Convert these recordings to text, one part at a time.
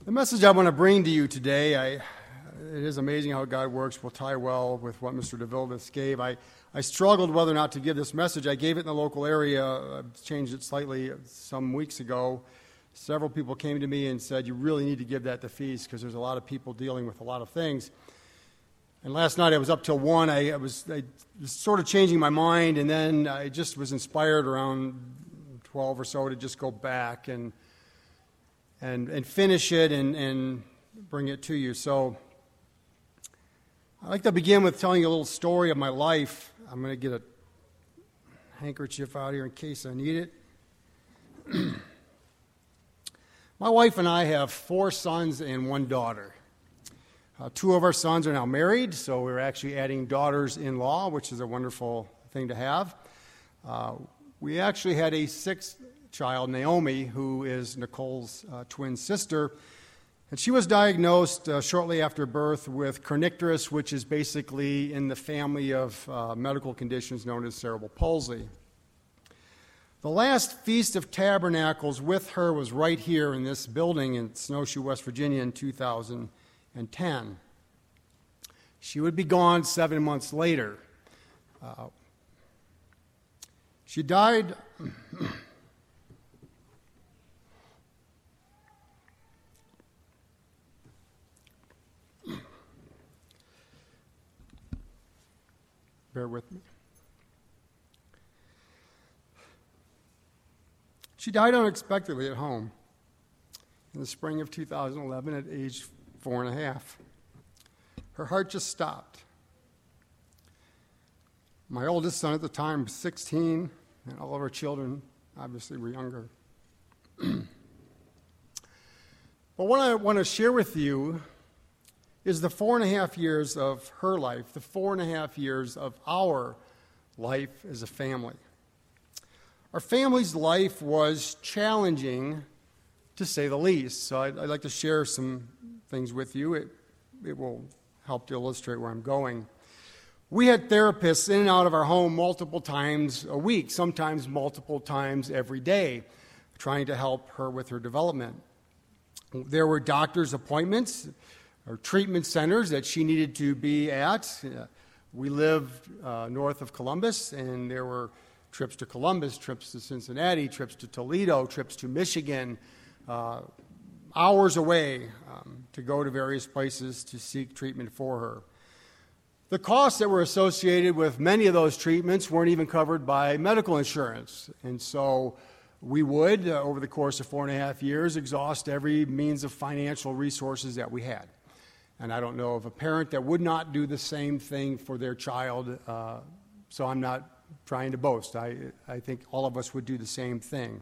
The message I want to bring to you today, it is amazing how God works, will tie well with what Mr. DeVilbiss gave. I struggled whether or not to give this message. I gave it in the local area. I changed it slightly some weeks ago. Several people came to me and said, you really need to give that to Feast because there's a lot of people dealing with a lot of things. And last night I was up till 1. I was sort of changing my mind, and then I just was inspired around 12 or so to just go back and finish it and bring it to you. So I'd like to begin with telling you a little story of my life. I'm going to get a handkerchief out here in case I need it. My wife and I have 4 sons and 1 daughter. 2 of our sons are now married, so we're actually adding daughters-in-law, which is a wonderful thing to have. We actually had a 6th child, Naomi, who is Nicole's twin sister, and she was diagnosed shortly after birth with kernicterus, which is basically in the family of medical conditions known as cerebral palsy. The last Feast of Tabernacles with her was right here in this building in Snowshoe, West Virginia in 2010. She would be gone 7 months later. She died... Bear with me. She died unexpectedly at home in the spring of 2011 at age 4.5. Her heart just stopped. My oldest son at the time was 16, and all of our children obviously were younger. But what I want to share with you is the 4.5 years of her life, the 4.5 years of our life as a family. Our family's life was challenging, to say the least. So I'd like to share some things with you. It will help to illustrate where I'm going. We had therapists in and out of our home multiple times a week, sometimes multiple times every day, trying to help her with her development. There were doctor's appointments or treatment centers that she needed to be at. We lived north of Columbus, and there were trips to Columbus, trips to Cincinnati, trips to Toledo, trips to Michigan, hours away to go to various places to seek treatment for her. The costs that were associated with many of those treatments weren't even covered by medical insurance, and so we would, over the course of 4.5 years, exhaust every means of financial resources that we had. And I don't know of a parent that would not do the same thing for their child, so I'm not trying to boast. I think all of us would do the same thing.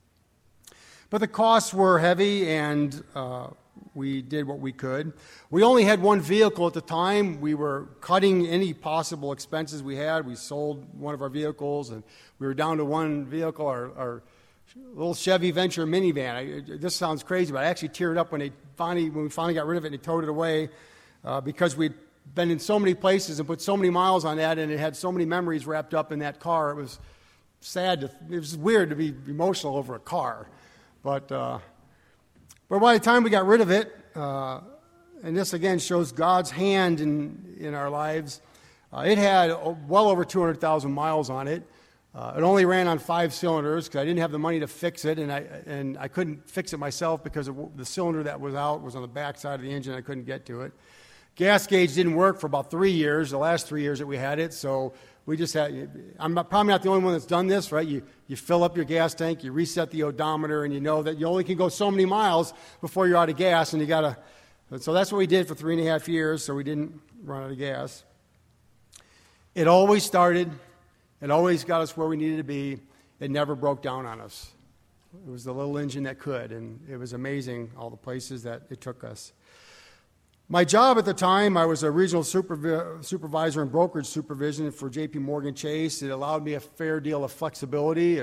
But the costs were heavy, and we did what we could. We only had 1 vehicle at the time. We were cutting any possible expenses we had. We sold one of our vehicles, and we were down to 1 vehicle, our little Chevy Venture minivan. This sounds crazy, but I actually teared up when we finally got rid of it and they towed it away because we'd been in so many places and put so many miles on that, and it had so many memories wrapped up in that car. It was sad. It was weird to be emotional over a car. But by the time we got rid of it, and this again shows God's hand in our lives, it had well over 200,000 miles on it. It only ran on 5 cylinders because I didn't have the money to fix it, and I couldn't fix it myself because the cylinder that was out was on the back side of the engine. I couldn't get to it. Gas gauge didn't work for about 3 years, the last 3 years that we had it, so we just had, probably not the only one that's done this, right? You fill up your gas tank, you reset the odometer, and you know that you only can go so many miles before you're out of gas, and so that's what we did for 3.5 years, so we didn't run out of gas. It always started. It always got us where we needed to be. It never broke down on us. It was the little engine that could, and it was amazing all the places that it took us. My job at the time, I was a regional supervisor in brokerage supervision for J.P. Morgan Chase. It allowed me a fair deal of flexibility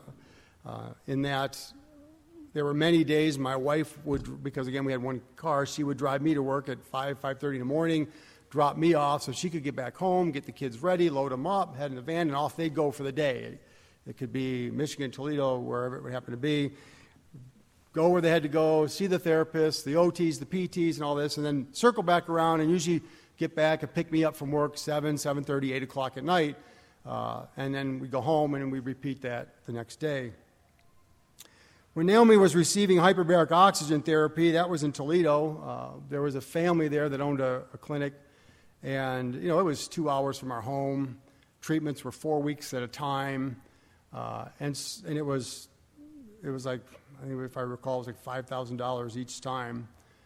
in that there were many days my wife would, because again we had 1 car, she would drive me to work at 5:30 in the morning, drop me off so she could get back home, get the kids ready, load them up, head in the van, and off they'd go for the day. It could be Michigan, Toledo, wherever it would happen to be. go where they had to go, see the therapist, the OTs, the PTs, and all this, and then circle back around and usually get back and pick me up from work 7:30, 8 o'clock at night, and then we go home and we repeat that the next day. When Naomi was receiving hyperbaric oxygen therapy, that was in Toledo. There was a family there that owned a clinic, and it was 2 hours from our home. Treatments were 4 weeks at a time, and it was like, I think if I recall, it was like $5,000 each time.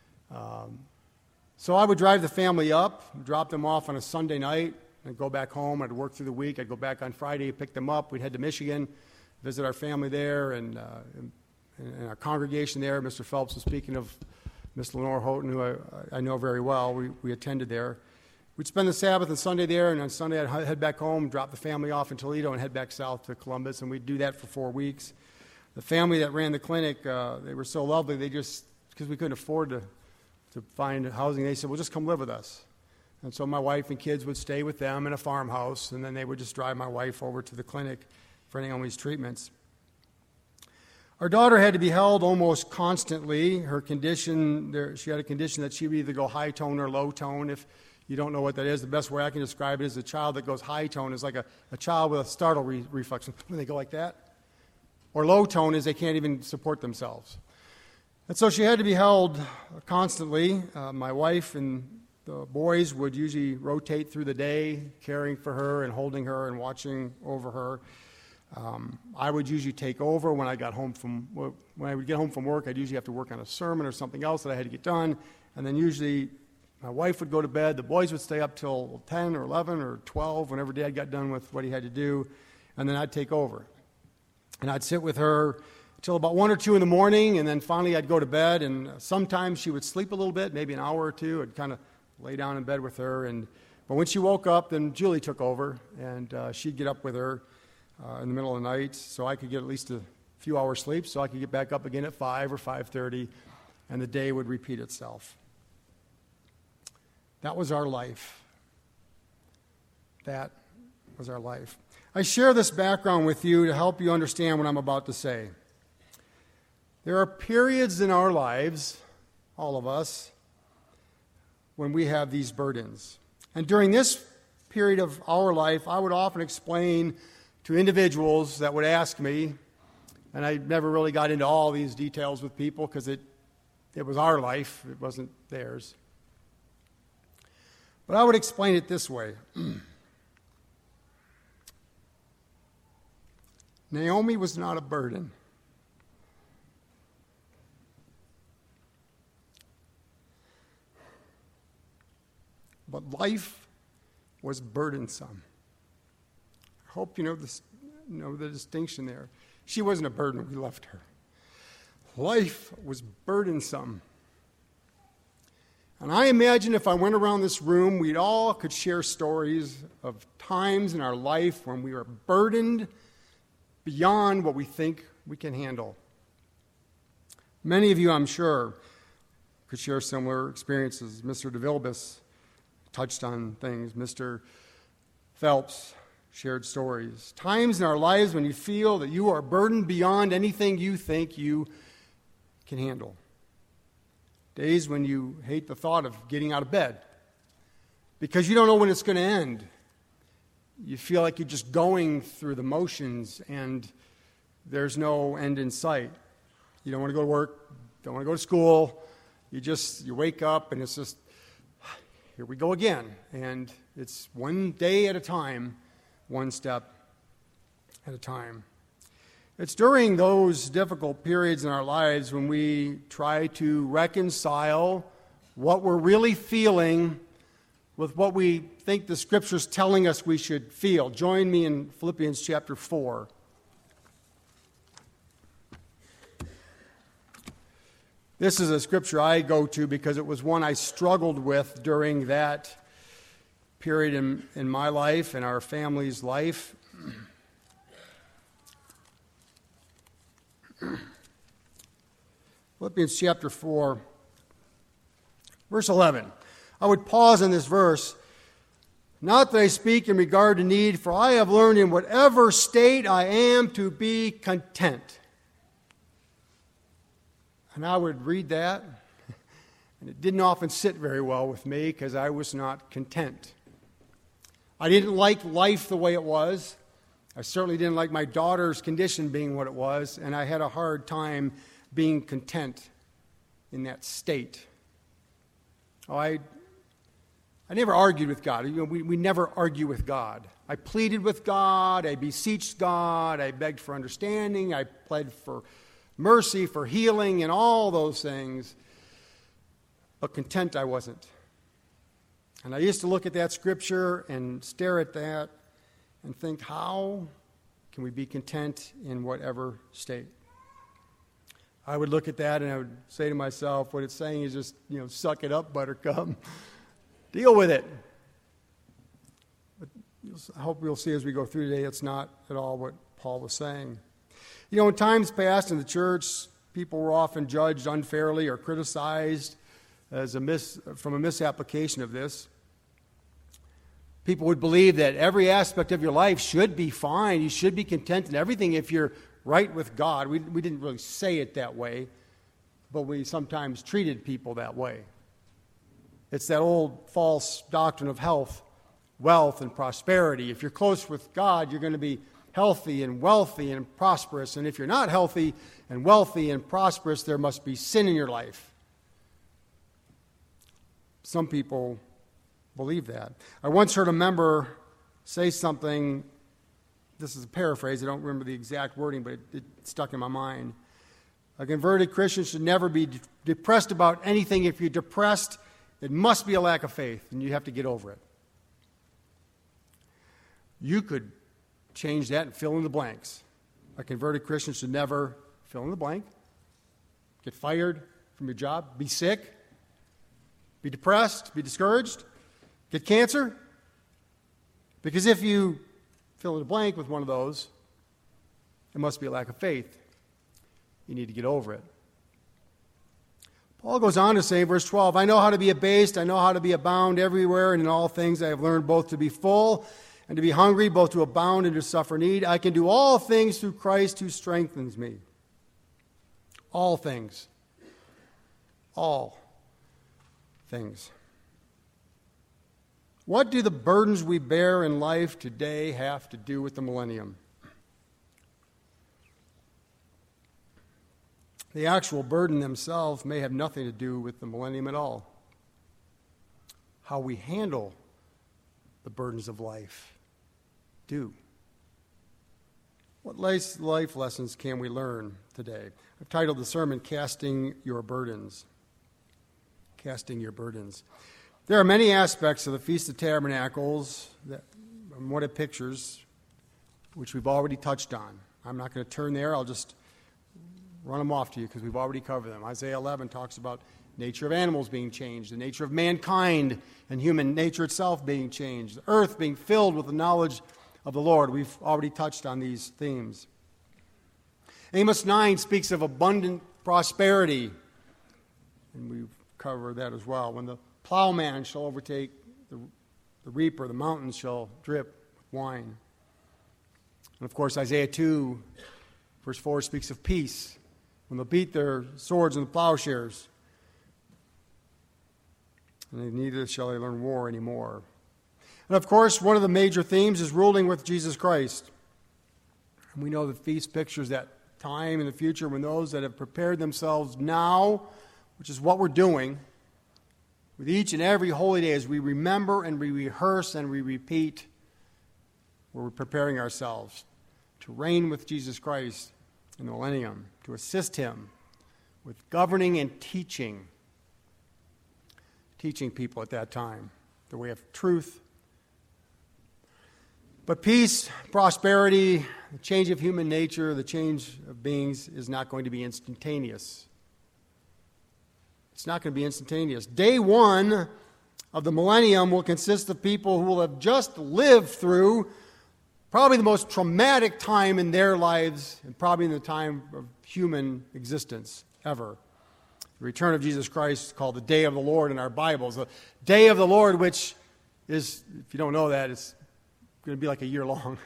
So I would drive the family up, drop them off on a Sunday night, and go back home. I'd work through the week. I'd go back on Friday, pick them up. We'd head to Michigan, visit our family there, and our congregation there. Mr. Phelps was speaking of Miss Lenore Houghton, who I know very well. We attended there. We'd spend the Sabbath and Sunday there, and on Sunday I'd head back home, drop the family off in Toledo, and head back south to Columbus, and we'd do that for 4 weeks. The family that ran the clinic, they were so lovely, they just, because we couldn't afford to find housing, they said, well, just come live with us. And so my wife and kids would stay with them in a farmhouse, and then they would just drive my wife over to the clinic for Naomi's treatments. Our daughter had to be held almost constantly. Her condition, she had a condition that she would either go high tone or low tone. If you don't know what that is, the best way I can describe it is a child that goes high tone is like a child with a startle reflex. When they go like that. Or low tone is they can't even support themselves. And so she had to be held constantly. My wife and the boys would usually rotate through the day, caring for her and holding her and watching over her. I would usually take over when I would get home from work. I'd usually have to work on a sermon or something else that I had to get done. And then usually my wife would go to bed. The boys would stay up till 10 or 11 or 12 whenever Dad got done with what he had to do. And then I'd take over. And I'd sit with her till about 1 or 2 in the morning, and then finally I'd go to bed. And sometimes she would sleep a little bit, maybe an hour or two. I'd kind of lay down in bed with her. But when she woke up, then Julie took over, and she'd get up with her in the middle of the night so I could get at least a few hours sleep, so I could get back up again at 5 or 5:30, and the day would repeat itself. That was our life. That was our life. I share this background with you to help you understand what I'm about to say. There are periods in our lives, all of us, when we have these burdens. And during this period of our life, I would often explain to individuals that would ask me, and I never really got into all these details with people because it was our life, it wasn't theirs. But I would explain it this way. Naomi was not a burden. But life was burdensome. I hope you know the distinction there. She wasn't a burden when we left her. Life was burdensome. And I imagine if I went around this room, we all could share stories of times in our life when we were burdened beyond what we think we can handle. Many of you, I'm sure, could share similar experiences. Mr. DeVilbus touched on things. Mr. Phelps shared stories. Times in our lives when you feel that you are burdened beyond anything you think you can handle. Days when you hate the thought of getting out of bed because you don't know when it's going to end. You feel like you're just going through the motions and there's no end in sight. You don't want to go to work, don't want to go to school. You wake up and it's just, here we go again. And it's one day at a time, one step at a time. It's during those difficult periods in our lives when we try to reconcile what we're really feeling with what we think the Scripture's telling us we should feel. Join me in Philippians chapter 4. This is a scripture I go to because it was one I struggled with during that period in my life and our family's life. Philippians chapter 4, verse 11. I would pause in this verse. Not that I speak in regard to need, for I have learned in whatever state I am to be content. And I would read that, and it didn't often sit very well with me because I was not content. I didn't like life the way it was. I certainly didn't like my daughter's condition being what it was, and I had a hard time being content in that state. I never argued with God. We never argue with God. I pleaded with God. I beseeched God. I begged for understanding. I pled for mercy, for healing, and all those things. But content I wasn't. And I used to look at that scripture and stare at that and think, how can we be content in whatever state? I would look at that and I would say to myself, what it's saying is just, suck it up, buttercup. Deal with it. But I hope we'll see as we go through today, it's not at all what Paul was saying. In times past in the church, people were often judged unfairly or criticized from a misapplication of this. People would believe that every aspect of your life should be fine. You should be content in everything if you're right with God. We didn't really say it that way, but we sometimes treated people that way. It's that old false doctrine of health, wealth, and prosperity. If you're close with God, you're going to be healthy and wealthy and prosperous. And if you're not healthy and wealthy and prosperous, there must be sin in your life. Some people believe that. I once heard a member say something, this is a paraphrase, I don't remember the exact wording, but it stuck in my mind. A converted Christian should never be depressed about anything. If you're depressed, it must be a lack of faith, and you have to get over it. You could change that and fill in the blanks. A converted Christian should never fill in the blank, get fired from your job, be sick, be depressed, be discouraged, get cancer. Because if you fill in the blank with one of those, it must be a lack of faith. You need to get over it. Paul goes on to say, verse 12, I know how to be abased, I know how to be abound everywhere, and in all things I have learned both to be full and to be hungry, both to abound and to suffer need. I can do all things through Christ who strengthens me. All things. All things. What do the burdens we bear in life today have to do with the millennium? The actual burden themselves may have nothing to do with the millennium at all. How we handle the burdens of life do. What life lessons can we learn today? I've titled the sermon, Casting Your Burdens. Casting Your Burdens. There are many aspects of the Feast of Tabernacles and what it pictures, which we've already touched on. I'm not going to turn there. I'll just run them off to you because we've already covered them. Isaiah 11 talks about the nature of animals being changed, the nature of mankind and human nature itself being changed, the earth being filled with the knowledge of the Lord. We've already touched on these themes. Amos 9 speaks of abundant prosperity, and we've covered that as well. When the plowman shall overtake the reaper, the mountains shall drip with wine. And of course, Isaiah 2, verse 4 speaks of peace. When they'll beat their swords and the plowshares, and neither shall they learn war anymore. And of course, one of the major themes is ruling with Jesus Christ. And we know the feast pictures that time in the future when those that have prepared themselves now, which is what we're doing, with each and every holy day as we remember and we rehearse and we repeat, we're preparing ourselves to reign with Jesus Christ in the millennium, to assist him with governing and teaching people at that time the way of truth. But peace, prosperity, the change of human nature, the change of beings is not going to be instantaneous. It's not going to be instantaneous. Day one of the millennium will consist of people who will have just lived through probably the most traumatic time in their lives and probably in the time of human existence ever. The return of Jesus Christ is called the Day of the Lord in our Bibles. The Day of the Lord, which is, if you don't know that, it's going to be like a year long.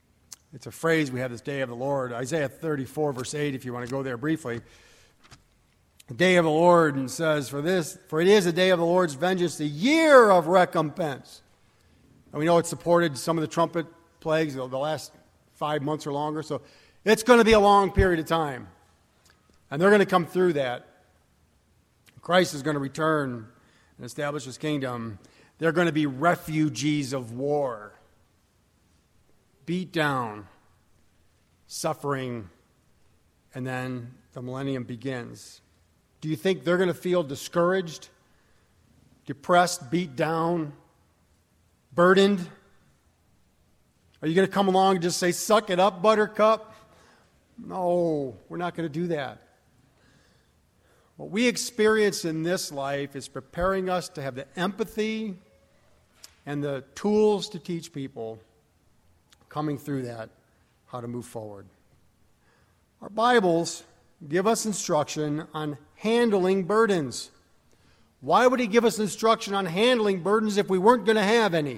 It's a phrase we have, this Day of the Lord. Isaiah 34, verse 8, if you want to go there briefly. the day of the Lord, and says, for it is the day of the Lord's vengeance, the year of recompense. And we know it supported some of the trumpet plagues the last 5 months or longer, so it's going to be a long period of time. And they're going to come through that. Christ is going to return and establish his kingdom. They're going to be refugees of war. Beat down, suffering, and then the millennium begins. Do you think they're going to feel discouraged, depressed, beat down, burdened? Are you going to come along and just say, suck it up, buttercup? No, we're not going to do that. What we experience in this life is preparing us to have the empathy and the tools to teach people coming through that how to move forward. Our Bibles give us instruction on handling burdens. Why would he give us instruction on handling burdens if we weren't going to have any?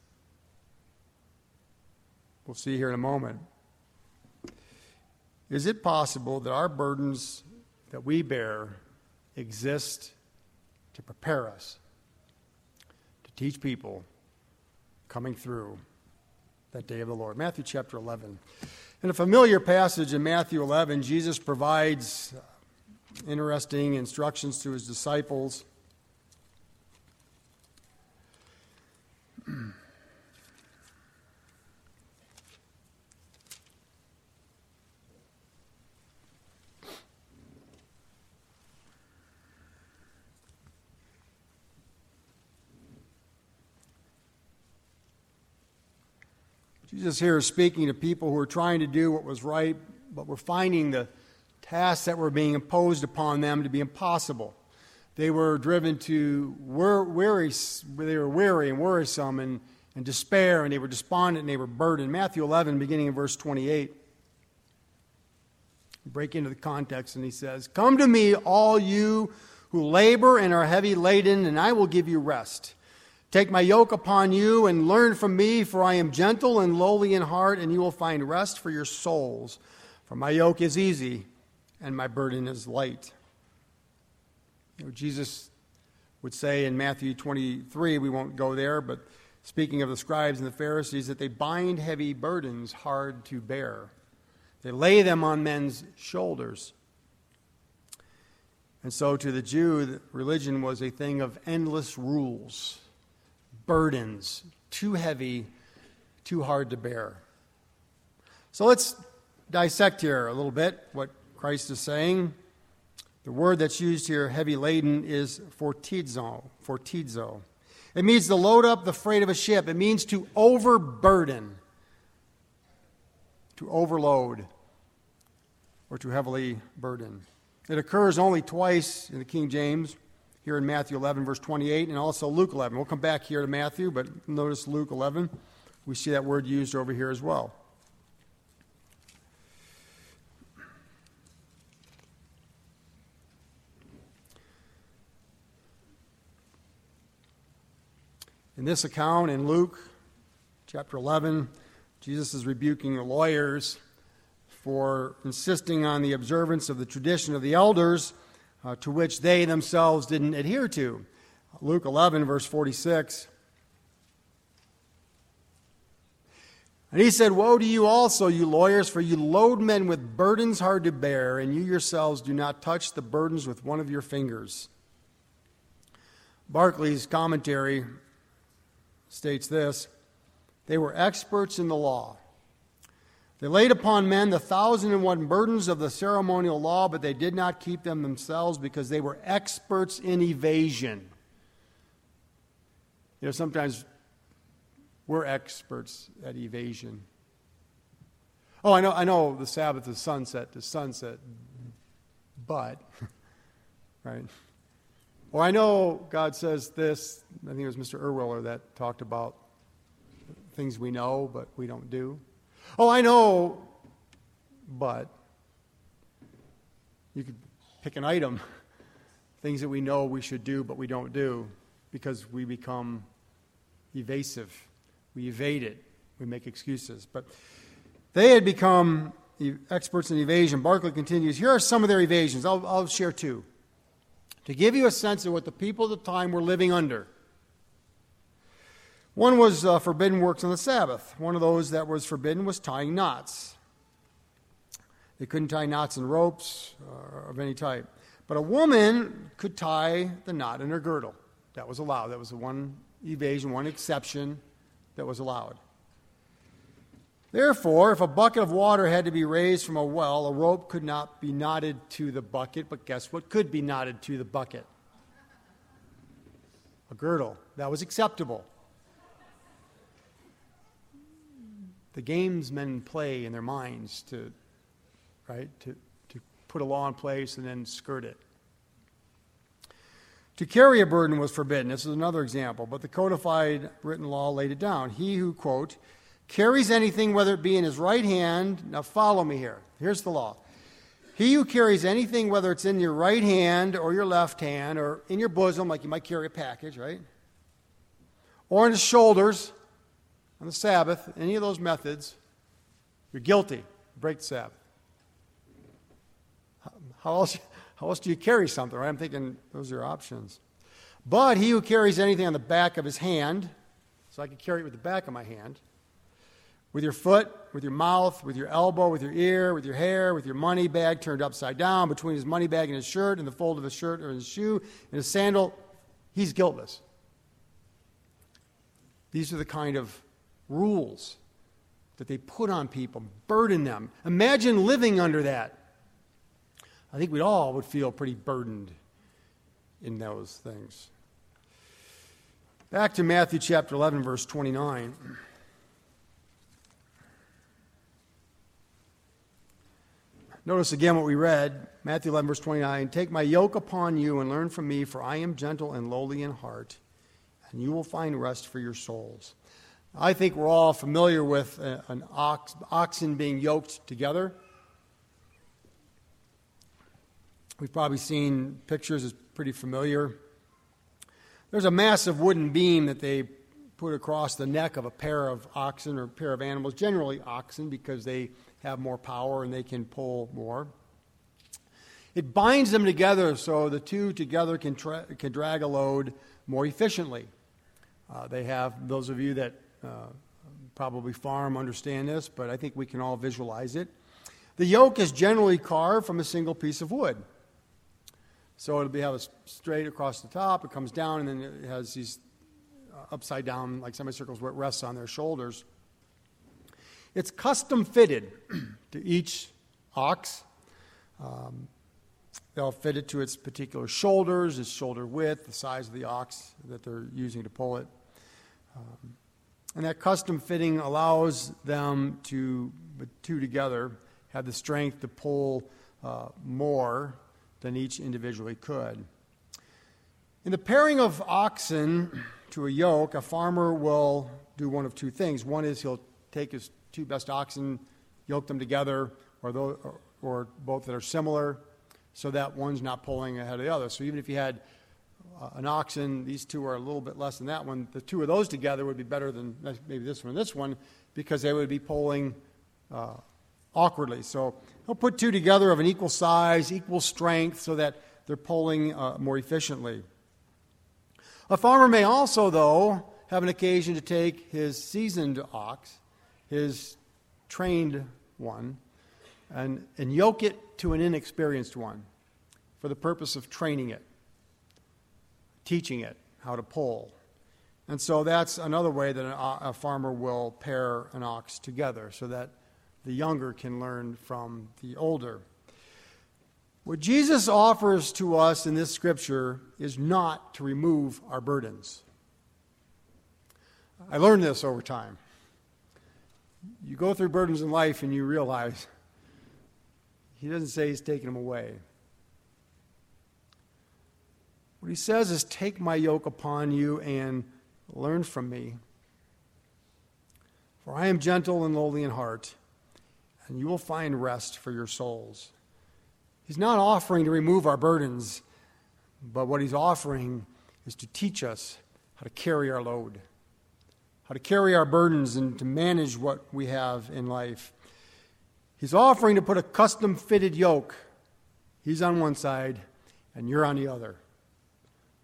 We'll see here in a moment. Is it possible that our burdens that we bear exist to prepare us to teach people coming through that day of the Lord? Matthew chapter 11. In a familiar passage in Matthew 11, Jesus provides interesting instructions to his disciples. Jesus here is speaking to people who are trying to do what was right, but were finding the tasks that were being imposed upon them to be impossible. They were driven to weary and worrisome and despair, and they were despondent and they were burdened. Matthew 11, beginning in verse 28. Break into the context, and he says, "Come to me, all you who labor and are heavy laden, and I will give you rest. Take my yoke upon you and learn from me, for I am gentle and lowly in heart, and you will find rest for your souls. For my yoke is easy and my burden is light." Jesus would say in Matthew 23, we won't go there, but speaking of the scribes and the Pharisees, that they bind heavy burdens hard to bear. They lay them on men's shoulders. And so to the Jew, religion was a thing of endless rules. Burdens, too heavy, too hard to bear. So let's dissect here a little bit what Christ is saying. The word that's used here, heavy laden, is fortizo. It means to load up the freight of a ship. It means to overburden, to overload, or to heavily burden. It occurs only twice in the King James, here in Matthew 11, verse 28, and also Luke 11. We'll come back here to Matthew, but notice Luke 11. We see that word used over here as well. In this account in Luke chapter 11, Jesus is rebuking the lawyers for insisting on the observance of the tradition of the elders, to which they themselves didn't adhere to. Luke 11, verse 46. And he said, "Woe to you also, you lawyers, for you load men with burdens hard to bear, and you yourselves do not touch the burdens with one of your fingers." Barclay's commentary states this: they were experts in the law. They laid upon men the 1,001 burdens of the ceremonial law, but they did not keep them themselves because they were experts in evasion. You know, sometimes we're experts at evasion. Oh, I know the Sabbath is sunset to sunset, but, right? Or I know God says this. I think it was Mr. Erwiller that talked about things we know, but we don't do. Oh, I know, but you could pick an item, things that we know we should do, but we don't do because we become evasive. We evade it. We make excuses. But they had become experts in evasion. Barclay continues, here are some of their evasions. I'll share two. to give you a sense of what the people at the time were living under. One was forbidden works on the Sabbath. One of those that was forbidden was tying knots. They couldn't tie knots in ropes of any type. But a woman could tie the knot in her girdle. That was allowed. That was the one evasion, one exception that was allowed. Therefore, if a bucket of water had to be raised from a well, a rope could not be knotted to the bucket, but guess what could be knotted to the bucket? A girdle. That was acceptable. The games men play in their minds to put a law in place and then skirt it. To carry a burden was forbidden. This is another example, but the codified written law laid it down. He who, quote, carries anything, whether it be in his right hand, now follow me here. Here's the law. He who carries anything, whether it's in your right hand or your left hand or in your bosom, like you might carry a package, right? Or on his shoulders on the Sabbath, any of those methods, you're guilty. Break the Sabbath. How else do you carry something, right? I'm thinking those are options. But he who carries anything on the back of his hand, so I could carry it with the back of my hand, with your foot, with your mouth, with your elbow, with your ear, with your hair, with your money bag turned upside down, between his money bag and his shirt, and the fold of his shirt or his shoe, and his sandal, he's guiltless. These are the kind of rules that they put on people, burden them. Imagine living under that. I think we all would feel pretty burdened in those things. Back to Matthew chapter 11, verse 29. Notice again what we read, Matthew 11, verse 29. Take my yoke upon you and learn from me, for I am gentle and lowly in heart, and you will find rest for your souls. I think we're all familiar with an oxen being yoked together. We've probably seen pictures, it's pretty familiar. There's a massive wooden beam that they put across the neck of a pair of oxen or a pair of animals, generally oxen, because they have more power and they can pull more. It binds them together so the two together can drag a load more efficiently. They have, those of you that probably farm understand this, but I think we can all visualize it. The yoke is generally carved from a single piece of wood. So it'll have a straight across the top, it comes down, and then it has these upside down, like semicircles, where it rests on their shoulders. It's custom fitted to each ox. They'll fit it to its particular shoulders, its shoulder width, the size of the ox that they're using to pull it. And that custom fitting allows them to, the two together, have the strength to pull more than each individually could. In the pairing of oxen to a yoke, a farmer will do one of two things. One is he'll take his two best oxen, yoke them together, or both that are similar, so that one's not pulling ahead of the other. So even if you had an oxen, these two are a little bit less than that one, the two of those together would be better than maybe this one and this one, because they would be pulling awkwardly. So he'll put two together of an equal size, equal strength, so that they're pulling more efficiently. A farmer may also, though, have an occasion to take his seasoned ox, his trained one, and yoke it to an inexperienced one for the purpose of training it, teaching it how to pull. And so that's another way that a farmer will pair an ox together, so that the younger can learn from the older. What Jesus offers to us in this scripture is not to remove our burdens. I learned this over time. You go through burdens in life and you realize he doesn't say he's taking them away. What he says is, take my yoke upon you and learn from me. For I am gentle and lowly in heart, and you will find rest for your souls. He's not offering to remove our burdens, but what he's offering is to teach us how to carry our load, how to carry our burdens and to manage what we have in life. He's offering to put a custom-fitted yoke. He's on one side, and you're on the other.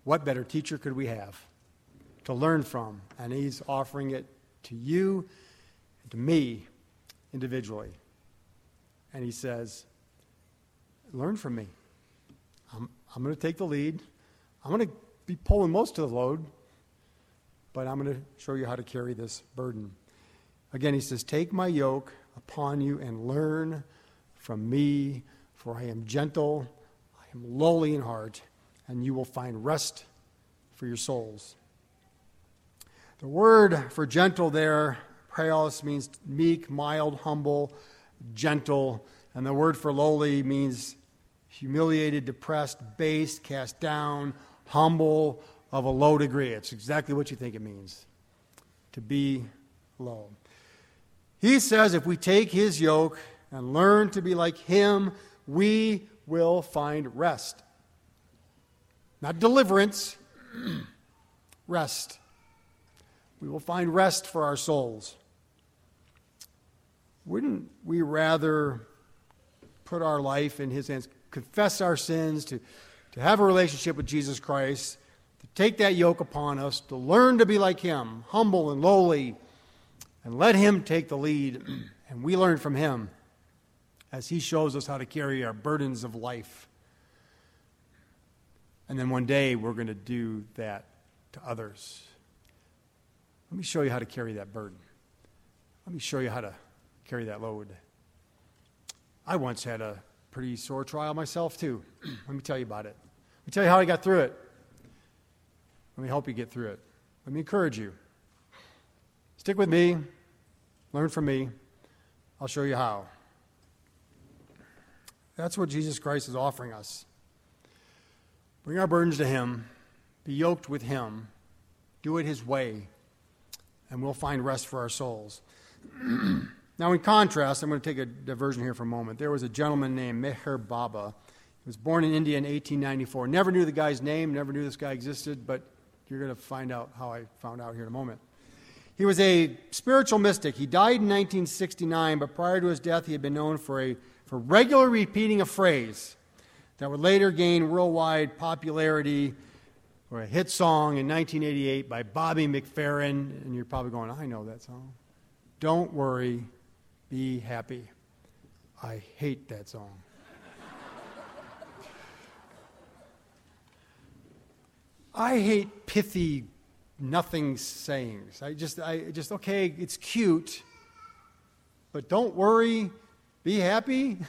what better teacher could we have to learn from? And he's offering it to you and to me individually. And he says, learn from me. I'm going to take the lead. I'm going to be pulling most of the load, but I'm going to show you how to carry this burden. Again, he says, take my yoke upon you and learn from me, for I am gentle, I am lowly in heart, and you will find rest for your souls. The word for gentle there, praelos, means meek, mild, humble, gentle. And the word for lowly means humiliated, depressed, base, cast down, humble, of a low degree. It's exactly what you think it means, to be low. He says if we take his yoke and learn to be like him, we will find rest. Not deliverance, rest. We will find rest for our souls. Wouldn't we rather put our life in his hands, confess our sins, to have a relationship with Jesus Christ, to take that yoke upon us, to learn to be like him, humble and lowly, and let him take the lead, and we learn from him as he shows us how to carry our burdens of life. And then one day we're going to do that to others. Let me show you how to carry that burden. Let me show you how to carry that load. I once had a pretty sore trial myself too. Let me tell you about it. Let me tell you how I got through it. Let me help you get through it. Let me encourage you. Stick with me. Learn from me. I'll show you how. That's what Jesus Christ is offering us. Bring our burdens to him. Be yoked with him. Do it his way. And we'll find rest for our souls. Now, in contrast, I'm going to take a diversion here for a moment. There was a gentleman named Meher Baba. He was born in India in 1894. Never knew the guy's name, never knew this guy existed, but you're going to find out how I found out here in a moment. He was a spiritual mystic. He died in 1969, but prior to his death, he had been known for regular repeating a phrase that would later gain worldwide popularity, or a hit song in 1988 by Bobby McFerrin. And you're probably going, I know that song. Don't worry, be happy. I hate that song. I hate pithy nothing sayings. I just okay, it's cute, but don't worry, be happy.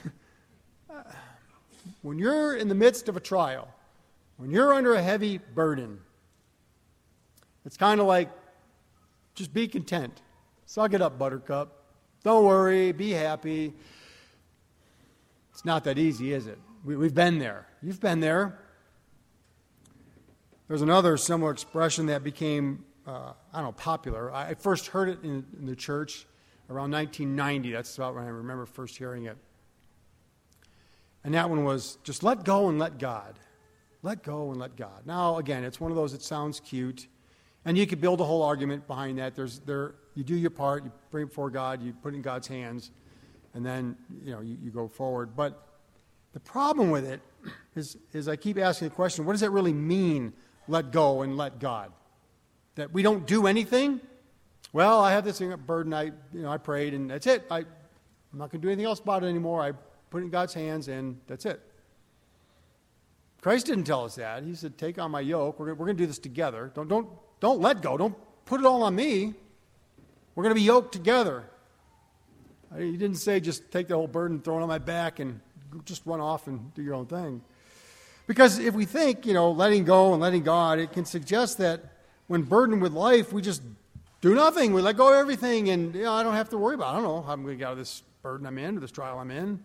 When you're in the midst of a trial, when you're under a heavy burden, it's kind of like, just be content. Suck it up, buttercup. Don't worry, be happy. It's not that easy, is it? We've been there. You've been there. There's another similar expression that became, popular. I first heard it in the church around 1990. That's about when I remember first hearing it. And that one was, just let go and let God. Let go and let God. Now, again, it's one of those that sounds cute, and you could build a whole argument behind that. You do your part, you bring it before God, you put it in God's hands, and then you go forward. But the problem with it is I keep asking the question, what does that really mean, let go and let God? That we don't do anything? Well, I have this burden, I prayed, and that's it. I'm not going to do anything else about it anymore. I put it in God's hands, and that's it. Christ didn't tell us that. He said, take on my yoke. We're going to do this together. Don't let go. Don't put it all on me. We're going to be yoked together. He didn't say just take the whole burden, throw it on my back, and just run off and do your own thing. Because if we think, letting go and letting God, it can suggest that when burdened with life, we just do nothing. We let go of everything, and I don't have to worry about it. I don't know how I'm going to get out of this burden I'm in, or this trial I'm in.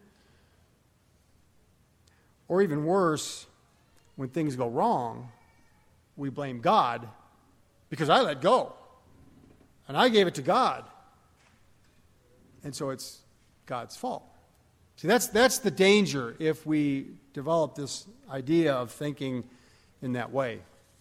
Or even worse, when things go wrong, we blame God because I let go. And I gave it to God. And so it's God's fault. See, that's the danger if we develop this idea of thinking in that way.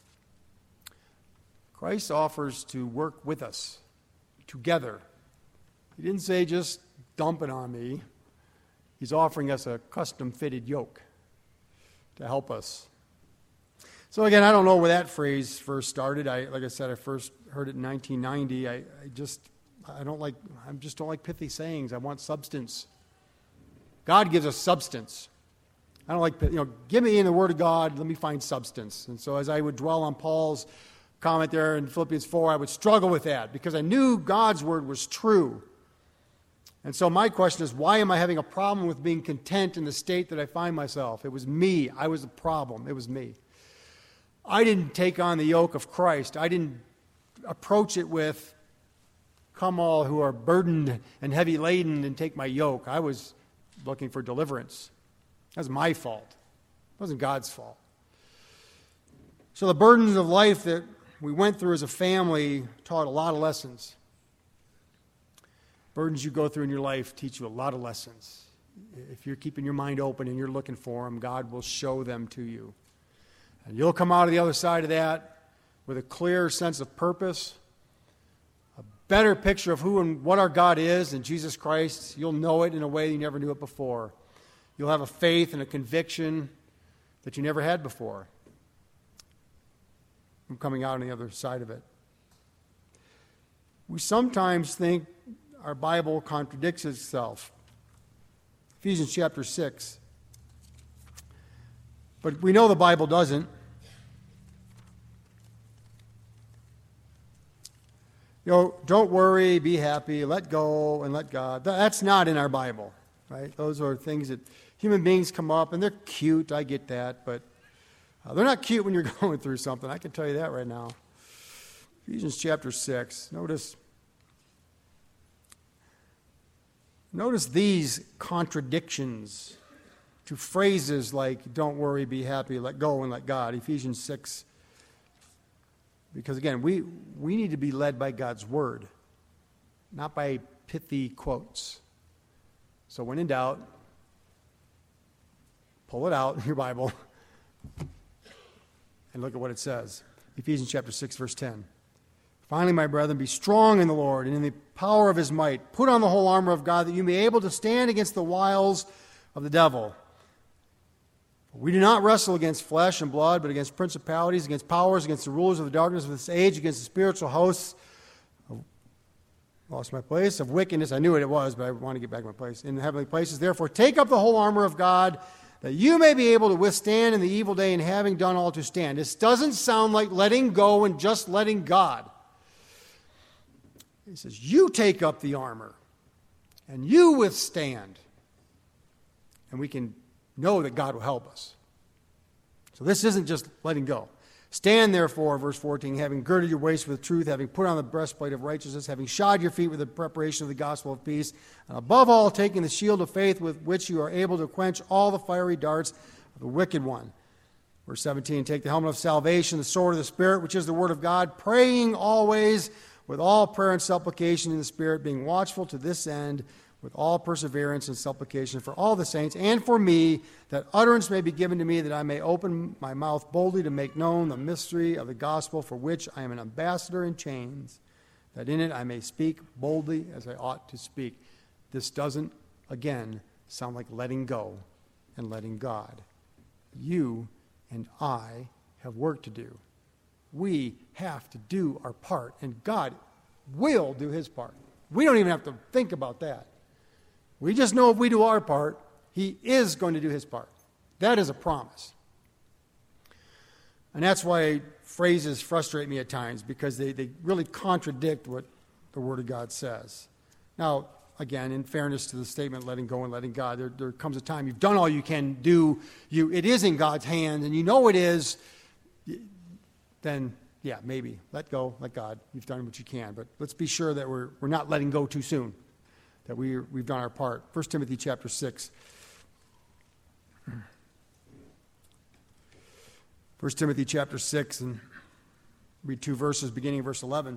Christ offers to work with us together. He didn't say just dump it on me. He's offering us a custom-fitted yoke to help us. So again, I don't know where that phrase first started. Like I said, I first heard it in 1990. I just don't like pithy sayings. I want substance. God gives us substance. I don't like, give me in the Word of God, let me find substance. And so as I would dwell on Paul's comment there in Philippians 4, I would struggle with that because I knew God's Word was true. And so my question is, why am I having a problem with being content in the state that I find myself? It was me. I was the problem. It was me. I didn't take on the yoke of Christ. I didn't approach it with, come all who are burdened and heavy laden and take my yoke. I was looking for deliverance. That was my fault. It wasn't God's fault. So the burdens of life that we went through as a family taught a lot of lessons. Burdens you go through in your life teach you a lot of lessons. If you're keeping your mind open and you're looking for them, God will show them to you. And you'll come out of the other side of that with a clear sense of purpose, a better picture of who and what our God is in Jesus Christ. You'll know it in a way you never knew it before. You'll have a faith and a conviction that you never had before from coming out on the other side of it. We sometimes think our Bible contradicts itself. Ephesians chapter 6. But we know the Bible doesn't. Don't worry, be happy, let go, and let God. That's not in our Bible, right? Those are things that human beings come up, and they're cute, I get that, but they're not cute when you're going through something. I can tell you that right now. Ephesians chapter 6. Notice these contradictions to phrases like, don't worry, be happy, let go, and let God. Ephesians 6. Because again, we need to be led by God's word, not by pithy quotes. So when in doubt, pull it out in your Bible and look at what it says. Ephesians chapter 6, verse 10. Finally, my brethren, be strong in the Lord and in the power of his might. Put on the whole armor of God that you may be able to stand against the wiles of the devil. We do not wrestle against flesh and blood, but against principalities, against powers, against the rulers of the darkness of this age, against the spiritual hosts lost my place, of wickedness. I knew what it was, but I want to get back to my place. In the heavenly places, therefore, take up the whole armor of God, that you may be able to withstand in the evil day, and having done all to stand. This doesn't sound like letting go and just letting God. He says, you take up the armor, and you withstand. And we can know that God will help us. So this isn't just letting go. Stand therefore, verse 14, having girded your waist with truth, having put on the breastplate of righteousness, having shod your feet with the preparation of the gospel of peace, and above all, taking the shield of faith with which you are able to quench all the fiery darts of the wicked one. Verse 17, take the helmet of salvation, the sword of the Spirit, which is the word of God, praying always with all prayer and supplication in the Spirit, being watchful to this end, with all perseverance and supplication for all the saints and for me, that utterance may be given to me, that I may open my mouth boldly to make known the mystery of the gospel, for which I am an ambassador in chains, that in it I may speak boldly as I ought to speak. This doesn't, again, sound like letting go and letting God. You and I have work to do. We have to do our part, and God will do his part. We don't even have to think about that. We just know if we do our part, he is going to do his part. That is a promise. And that's why phrases frustrate me at times, because they really contradict what the Word of God says. Now, again, in fairness to the statement, letting go and letting God, there comes a time you've done all you can do. It is in God's hand, and you know it is. Then, yeah, maybe. Let go, let God. You've done what you can. But let's be sure that we're not letting go too soon, that we've done our part. 1 Timothy chapter 6. 1 Timothy chapter 6, and read 2 verses beginning of verse 11.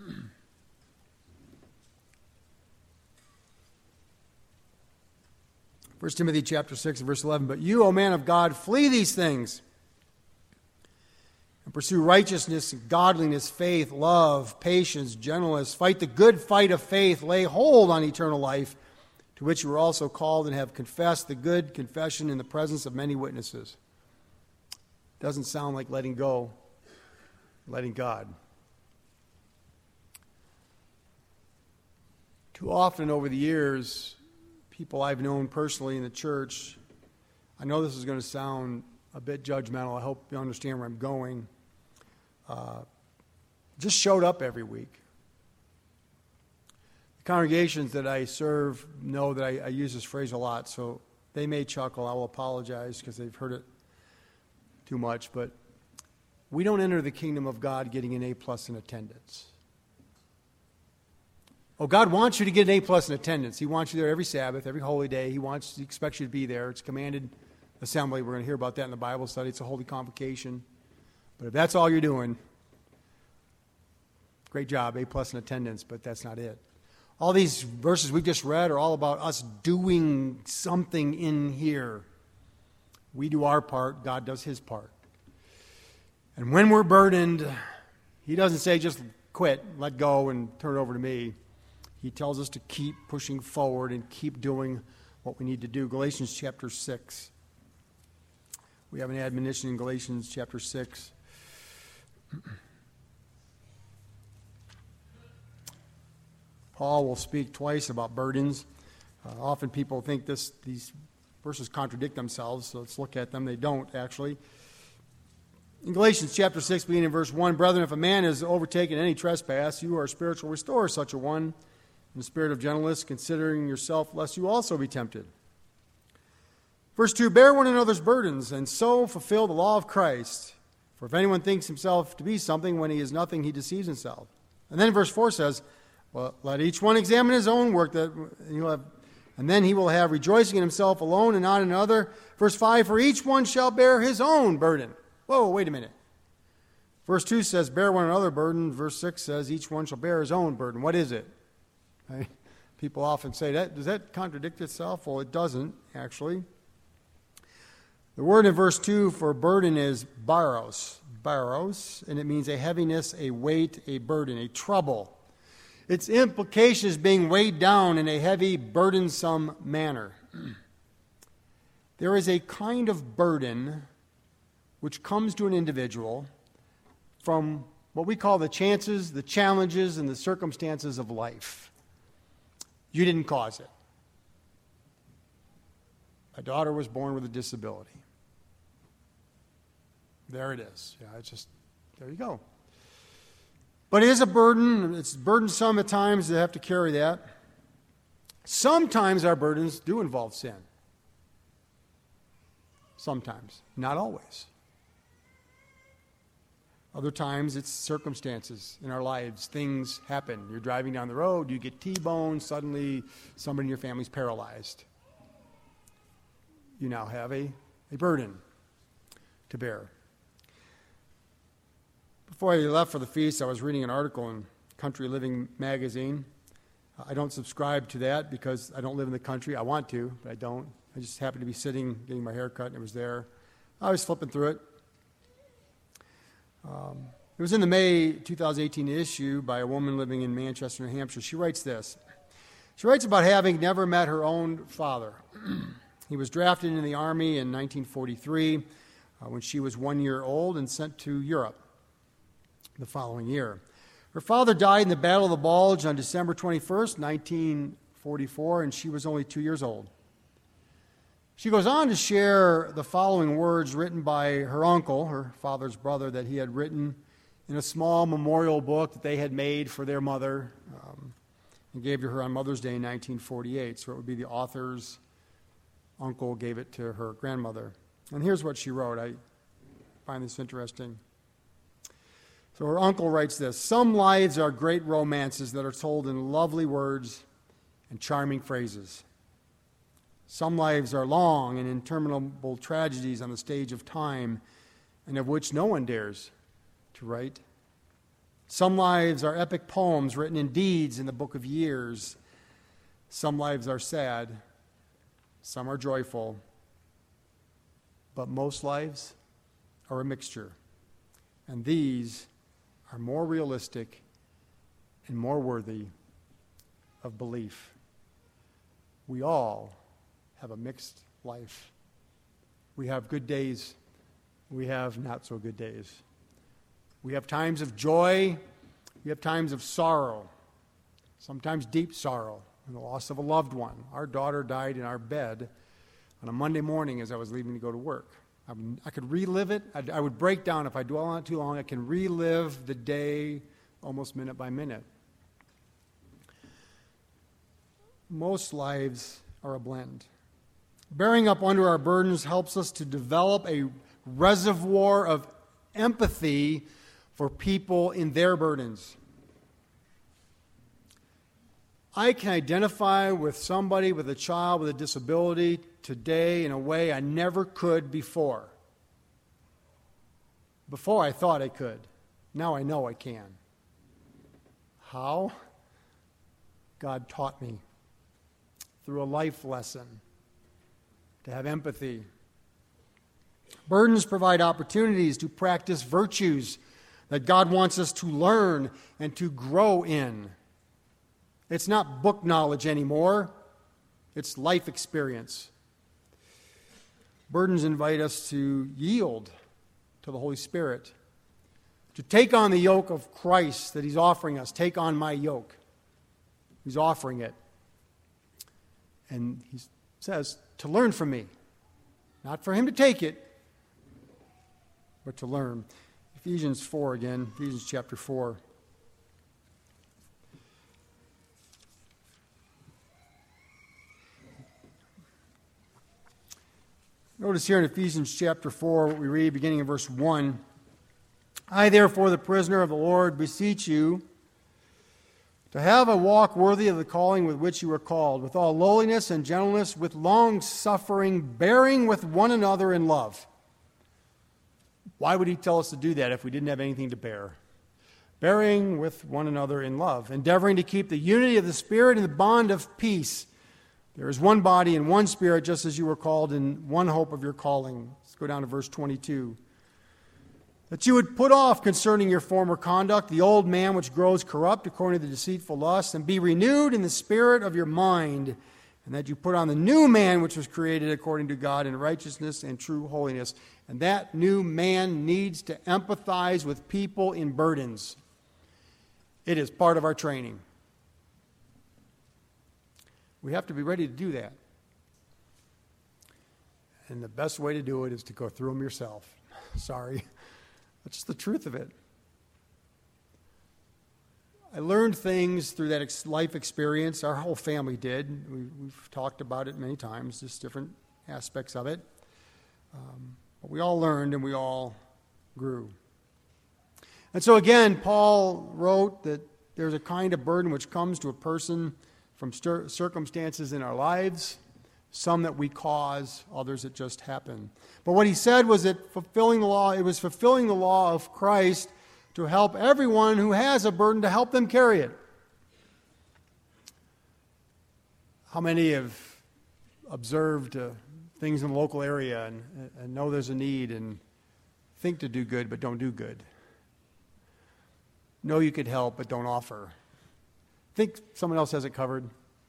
1 Timothy chapter 6 and verse 11. But you, O man of God, flee these things, and pursue righteousness, godliness, faith, love, patience, gentleness. Fight the good fight of faith. Lay hold on eternal life, to which you were also called, and have confessed the good confession in the presence of many witnesses. doesn't sound like letting go, letting God. Too often over the years, people I've known personally in the church, I know this is going to sound a bit judgmental. I hope you understand where I'm going. Just showed up every week. The congregations that I serve know that I use this phrase a lot, so they may chuckle. I will apologize because they've heard it too much, but we don't enter the kingdom of God getting an A+ in attendance. Oh, God wants you to get an A+ in attendance. He wants you there every Sabbath, every holy day. He expects you to be there. It's commanded assembly. We're going to hear about that in the Bible study. It's a holy convocation. But if that's all you're doing, great job, A+ in attendance, but that's not it. All these verses we've just read are all about us doing something in here. We do our part, God does his part. And when we're burdened, he doesn't say just quit, let go, and turn it over to me. He tells us to keep pushing forward and keep doing what we need to do. Galatians chapter 6. We have an admonition in Galatians chapter 6. Paul will speak twice about burdens. Often people think these verses contradict themselves, so let's look at them. They don't, actually. In Galatians chapter 6, beginning in verse 1, Brethren, if a man is overtaken in any trespass, you are spiritual, restore such a one in the spirit of gentleness, considering yourself, lest you also be tempted. Verse 2, Bear one another's burdens, and so fulfill the law of Christ. For if anyone thinks himself to be something when he is nothing, he deceives himself. And then verse 4 says, Well, let each one examine his own work, and then he will have rejoicing in himself alone and not in another. Verse 5, For each one shall bear his own burden. Whoa, wait a minute. Verse 2 says, Bear one another burden. Verse 6 says, Each one shall bear his own burden. What is it? People often say, does that contradict itself? Well, it doesn't, actually. The word in verse 2 for burden is baros, and it means a heaviness, a weight, a burden, a trouble. Its implication is being weighed down in a heavy, burdensome manner. There is a kind of burden which comes to an individual from what we call the chances, the challenges, and the circumstances of life. You didn't cause it. My daughter was born with a disability. There it is. Yeah, there you go. But it is a burden. It's burdensome at times to have to carry that. Sometimes our burdens do involve sin. Sometimes. Not always. Other times it's circumstances in our lives. Things happen. You're driving down the road, you get T-boned, suddenly somebody in your family's paralyzed. You now have a burden to bear. Before I left for the feast, I was reading an article in Country Living magazine. I don't subscribe to that because I don't live in the country. I want to, but I don't. I just happened to be sitting, getting my hair cut, and it was there. I was flipping through it. It was in the May 2018 issue by a woman living in Manchester, New Hampshire. She writes this. She writes about having never met her own father. He was drafted into the Army in 1943 when she was 1 year old and sent to Europe the following year. Her father died in the Battle of the Bulge on December 21st, 1944, and she was only 2 years old. She goes on to share the following words written by her uncle, her father's brother, that he had written in a small memorial book that they had made for their mother and gave to her on Mother's Day in 1948. So it would be the author's uncle gave it to her grandmother. And here's what she wrote. I find this interesting. So her uncle writes this: Some lives are great romances that are told in lovely words and charming phrases. Some lives are long and interminable tragedies on the stage of time, and of which no one dares to write. Some lives are epic poems written in deeds in the book of years. Some lives are sad. Some are joyful. But most lives are a mixture, and these are more realistic and more worthy of belief. We all have a mixed life. We have good days we have not so good days. We have times of joy. We have times of sorrow, sometimes deep sorrow, and the loss of a loved one. Our daughter died in our bed on a Monday morning as I was leaving to go to work. I could relive it. I would break down if I dwell on it too long. I can relive the day almost minute by minute. Most lives are a blend. Bearing up under our burdens helps us to develop a reservoir of empathy for people in their burdens. I can identify with somebody, with a child with a disability today in a way I never could before. Before I thought I could. Now I know I can. How? God taught me through a life lesson to have empathy. Burdens provide opportunities to practice virtues that God wants us to learn and to grow in. It's not book knowledge anymore. It's life experience. Burdens invite us to yield to the Holy Spirit, to take on the yoke of Christ that He's offering us. Take on my yoke. He's offering it. And He says, to learn from me. Not for Him to take it, but to learn. Ephesians 4 again, Ephesians chapter 4. Notice here in Ephesians chapter 4, what we read beginning in verse 1. I, therefore, the prisoner of the Lord, beseech you to have a walk worthy of the calling with which you were called, with all lowliness and gentleness, with long suffering, bearing with one another in love. Why would He tell us to do that if we didn't have anything to bear? Bearing with one another in love, endeavoring to keep the unity of the Spirit in the bond of peace. There is one body and one Spirit, just as you were called in one hope of your calling. Let's go down to verse 22. That you would put off concerning your former conduct the old man which grows corrupt according to the deceitful lust, and be renewed in the spirit of your mind, and that you put on the new man which was created according to God in righteousness and true holiness. And that new man needs to empathize with people in burdens. It is part of our training. We have to be ready to do that. And the best way to do it is to go through them yourself. Sorry. That's just the truth of it. I learned things through that life experience. Our whole family did. We've talked about it many times, just different aspects of it. But we all learned and we all grew. And so again, Paul wrote that there's a kind of burden which comes to a person from circumstances in our lives, some that we cause, others that just happen. But what he said was that it was fulfilling the law of Christ to help everyone who has a burden, to help them carry it. How many have observed things in the local area and know there's a need and think to do good but don't do good? Know you could help but don't offer. Think someone else has it covered.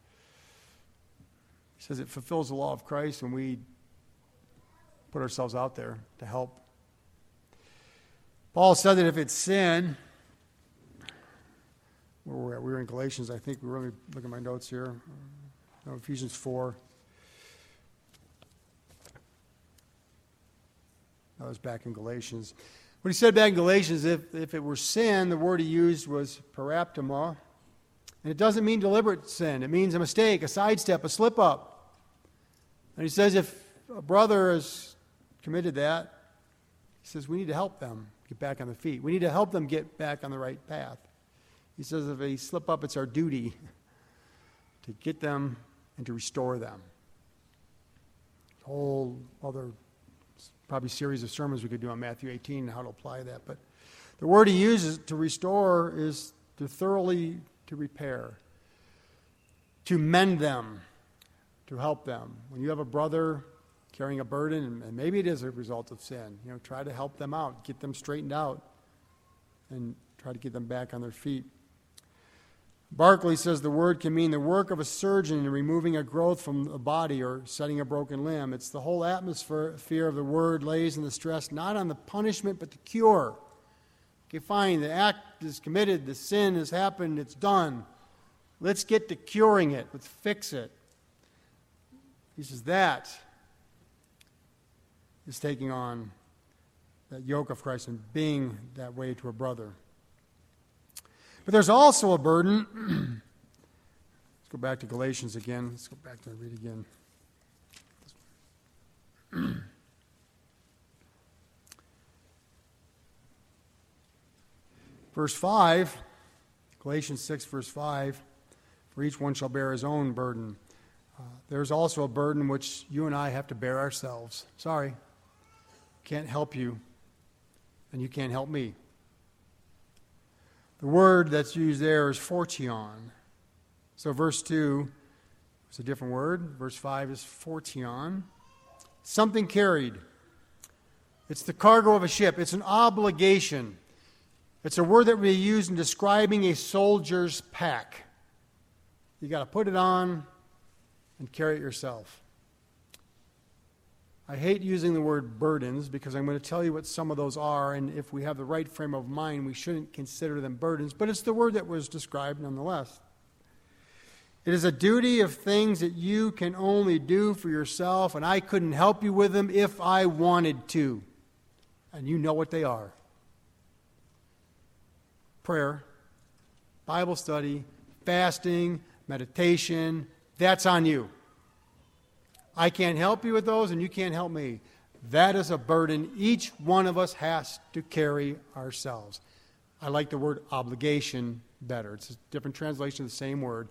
He says it fulfills the law of Christ when we put ourselves out there to help. Paul said that if it's sin, where we're at, we were in Galatians, I think. We're really looking at my notes here. No, Ephesians 4. I was back in Galatians. What he said back in Galatians, if it were sin, the word he used was paraptoma. And it doesn't mean deliberate sin. It means a mistake, a sidestep, a slip-up. And he says if a brother has committed that, he says we need to help them get back on their feet. We need to help them get back on the right path. He says if they slip up, it's our duty to get them and to restore them. A whole other probably series of sermons we could do on Matthew 18 and how to apply that. But the word he uses to restore is to thoroughly to repair, to mend them, to help them. When you have a brother carrying a burden, and maybe it is a result of sin, try to help them out, get them straightened out, and try to get them back on their feet. Barclay says the word can mean the work of a surgeon in removing a growth from a body or setting a broken limb. It's the whole atmosphere of the word lays in the stress not on the punishment but the cure. Okay, fine, the act is committed, the sin has happened, it's done. Let's get to curing it. Let's fix it. He says that is taking on that yoke of Christ and being that way to a brother. But there's also a burden. Let's go back to Galatians again. Let's go back to read again. Verse 5, Galatians 6, verse 5, for each one shall bear his own burden. There's also a burden which you and I have to bear ourselves. Sorry, can't help you, and you can't help me. The word that's used there is fortion. So verse 2 is a different word. Verse 5 is fortion. Something carried. It's the cargo of a ship. It's an obligation. It's a word that we use in describing a soldier's pack. You got to put it on and carry it yourself. I hate using the word burdens because I'm going to tell you what some of those are, and if we have the right frame of mind, we shouldn't consider them burdens, but it's the word that was described nonetheless. It is a duty of things that you can only do for yourself, and I couldn't help you with them if I wanted to. And you know what they are. Prayer, Bible study, fasting, meditation, that's on you. I can't help you with those, and you can't help me. That is a burden each one of us has to carry ourselves. I like the word obligation better. It's a different translation of the same word.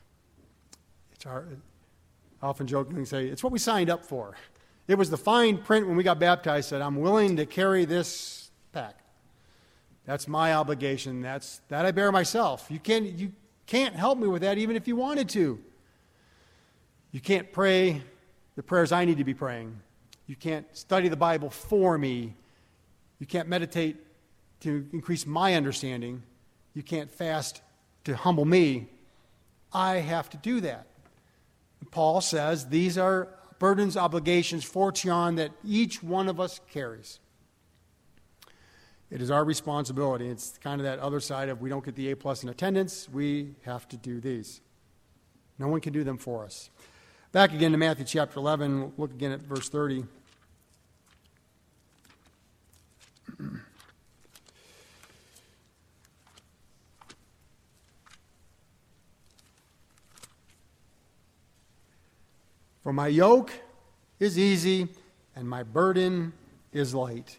I often jokingly say, it's what we signed up for. It was the fine print when we got baptized said, I'm willing to carry this pack. That's my obligation. That I bear myself. You can't help me with that even if you wanted to. You can't pray the prayers I need to be praying. You can't study the Bible for me. You can't meditate to increase my understanding. You can't fast to humble me. I have to do that. Paul says these are burdens, obligations, fortion that each one of us carries. It is our responsibility. It's kind of that other side of we don't get the A+ in attendance. We have to do these. No one can do them for us. Back again to Matthew chapter 11, look again at verse 30. For my yoke is easy and my burden is light.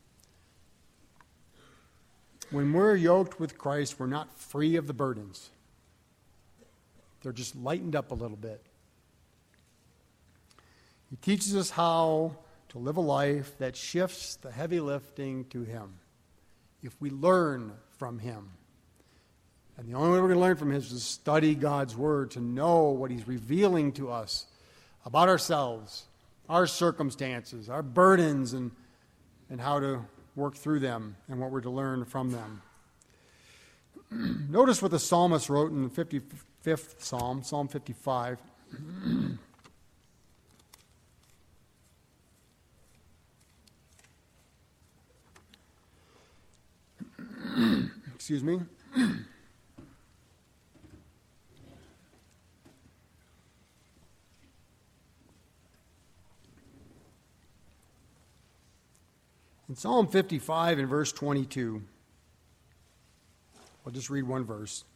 When we're yoked with Christ, we're not free of the burdens. They're just lightened up a little bit. He teaches us how to live a life that shifts the heavy lifting to Him. If we learn from Him. And the only way we're going to learn from Him is to study God's Word, to know what He's revealing to us about ourselves, our circumstances, our burdens, and how to work through them and what we're to learn from them. Notice what the psalmist wrote in the 55th Psalm, Psalm 55. Excuse me. In Psalm 55 and verse 22, I'll just read one verse.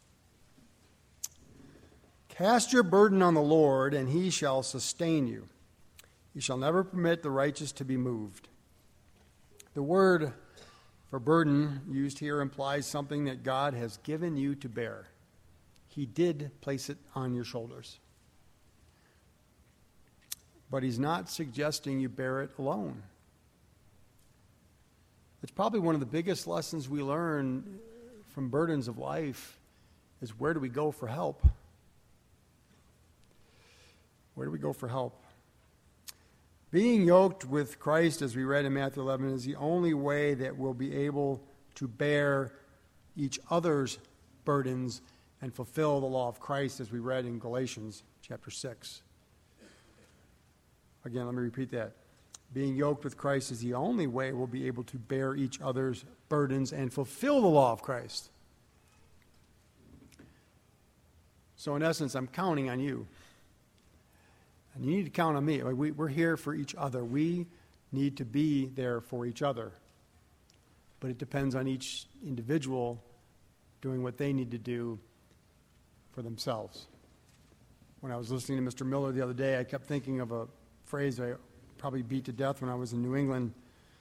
Cast your burden on the Lord, and He shall sustain you. He shall never permit the righteous to be moved. The word for burden used here implies something that God has given you to bear. He did place it on your shoulders. But He's not suggesting you bear it alone. It's probably one of the biggest lessons we learn from burdens of life is where do we go for help? Where do we go for help? Being yoked with Christ, as we read in Matthew 11, is the only way that we'll be able to bear each other's burdens and fulfill the law of Christ, as we read in Galatians chapter 6. Again, let me repeat that. Being yoked with Christ is the only way we'll be able to bear each other's burdens and fulfill the law of Christ. So in essence, I'm counting on you. And you need to count on me. We're here for each other. We need to be there for each other. But it depends on each individual doing what they need to do for themselves. When I was listening to Mr. Miller the other day, I kept thinking of a phrase I probably beat to death when I was in New England.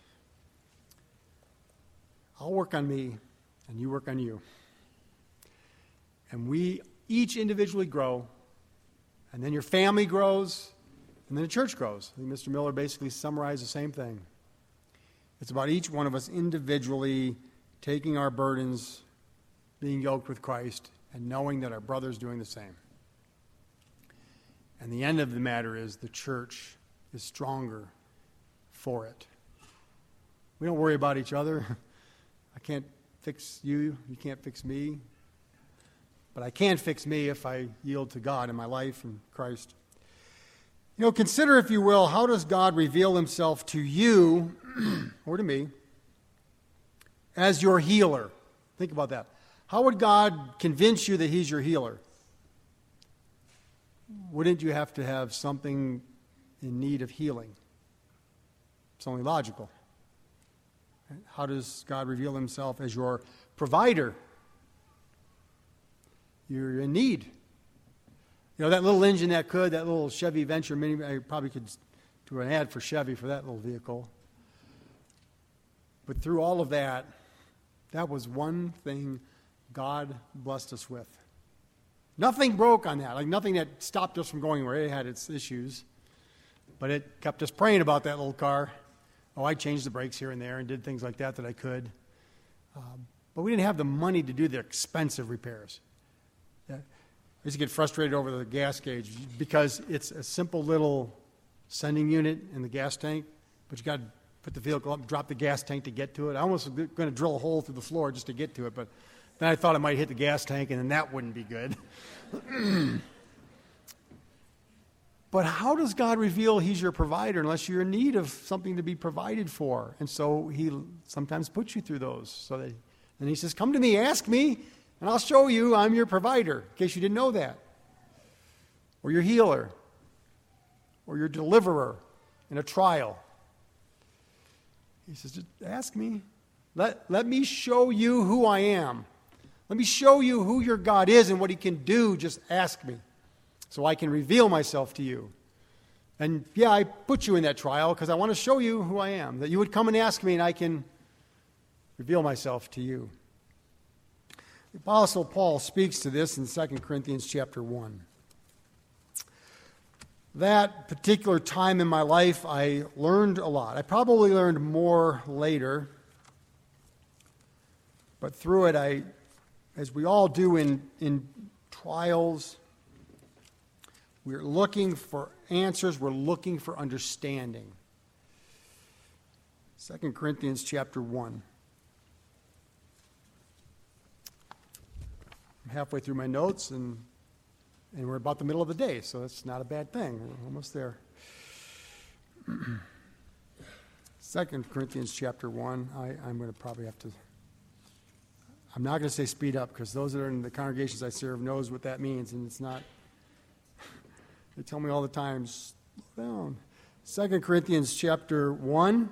I'll work on me, and you work on you. And we each individually grow, and then your family grows, and then the church grows. I think Mr. Miller basically summarized the same thing. It's about each one of us individually taking our burdens, being yoked with Christ, and knowing that our brother's doing the same. And the end of the matter is the church is stronger for it. We don't worry about each other. I can't fix you. You can't fix me. But I can fix me if I yield to God in my life and Christ. Consider, if you will, how does God reveal himself to you or to me as your healer? Think about that. How would God convince you that he's your healer? Wouldn't you have to have something in need of healing? It's only logical. How does God reveal himself as your provider? You're in need. That little engine that little Chevy Venture Mini, I probably could do an ad for Chevy for that little vehicle. But through all of that, that was one thing God blessed us with. Nothing broke on that, nothing that stopped us from going where it had its issues. But it kept us praying about that little car. I changed the brakes here and there and did things like that I could. But we didn't have the money to do the expensive repairs. I used to get frustrated over the gas gauge because it's a simple little sending unit in the gas tank, but you got to put the vehicle up and drop the gas tank to get to it. I almost was going to drill a hole through the floor just to get to it, but then I thought it might hit the gas tank, and then that wouldn't be good. But how does God reveal he's your provider unless you're in need of something to be provided for? And so he sometimes puts you through those. And he says, come to me, ask me, and I'll show you I'm your provider, in case you didn't know that. Or your healer. Or your deliverer in a trial. He says, just ask me. Let me show you who I am. Let me show you who your God is and what he can do. Just ask me so I can reveal myself to you. And yeah, I put you in that trial because I want to show you who I am, that you would come and ask me and I can reveal myself to you. The Apostle Paul speaks to this in 2 Corinthians chapter 1. That particular time in my life, I learned a lot. I probably learned more later, but through it, as we all do in trials, we're looking for answers, we're looking for understanding. 2 Corinthians chapter 1. I'm halfway through my notes, and we're about the middle of the day, so that's not a bad thing. We're almost there. 2 Corinthians chapter 1. I'm going to probably have to... I'm not going to say speed up, because those that are in the congregations I serve knows what that means, and it's not... They tell me all the time, slow down. 2 Corinthians chapter 1.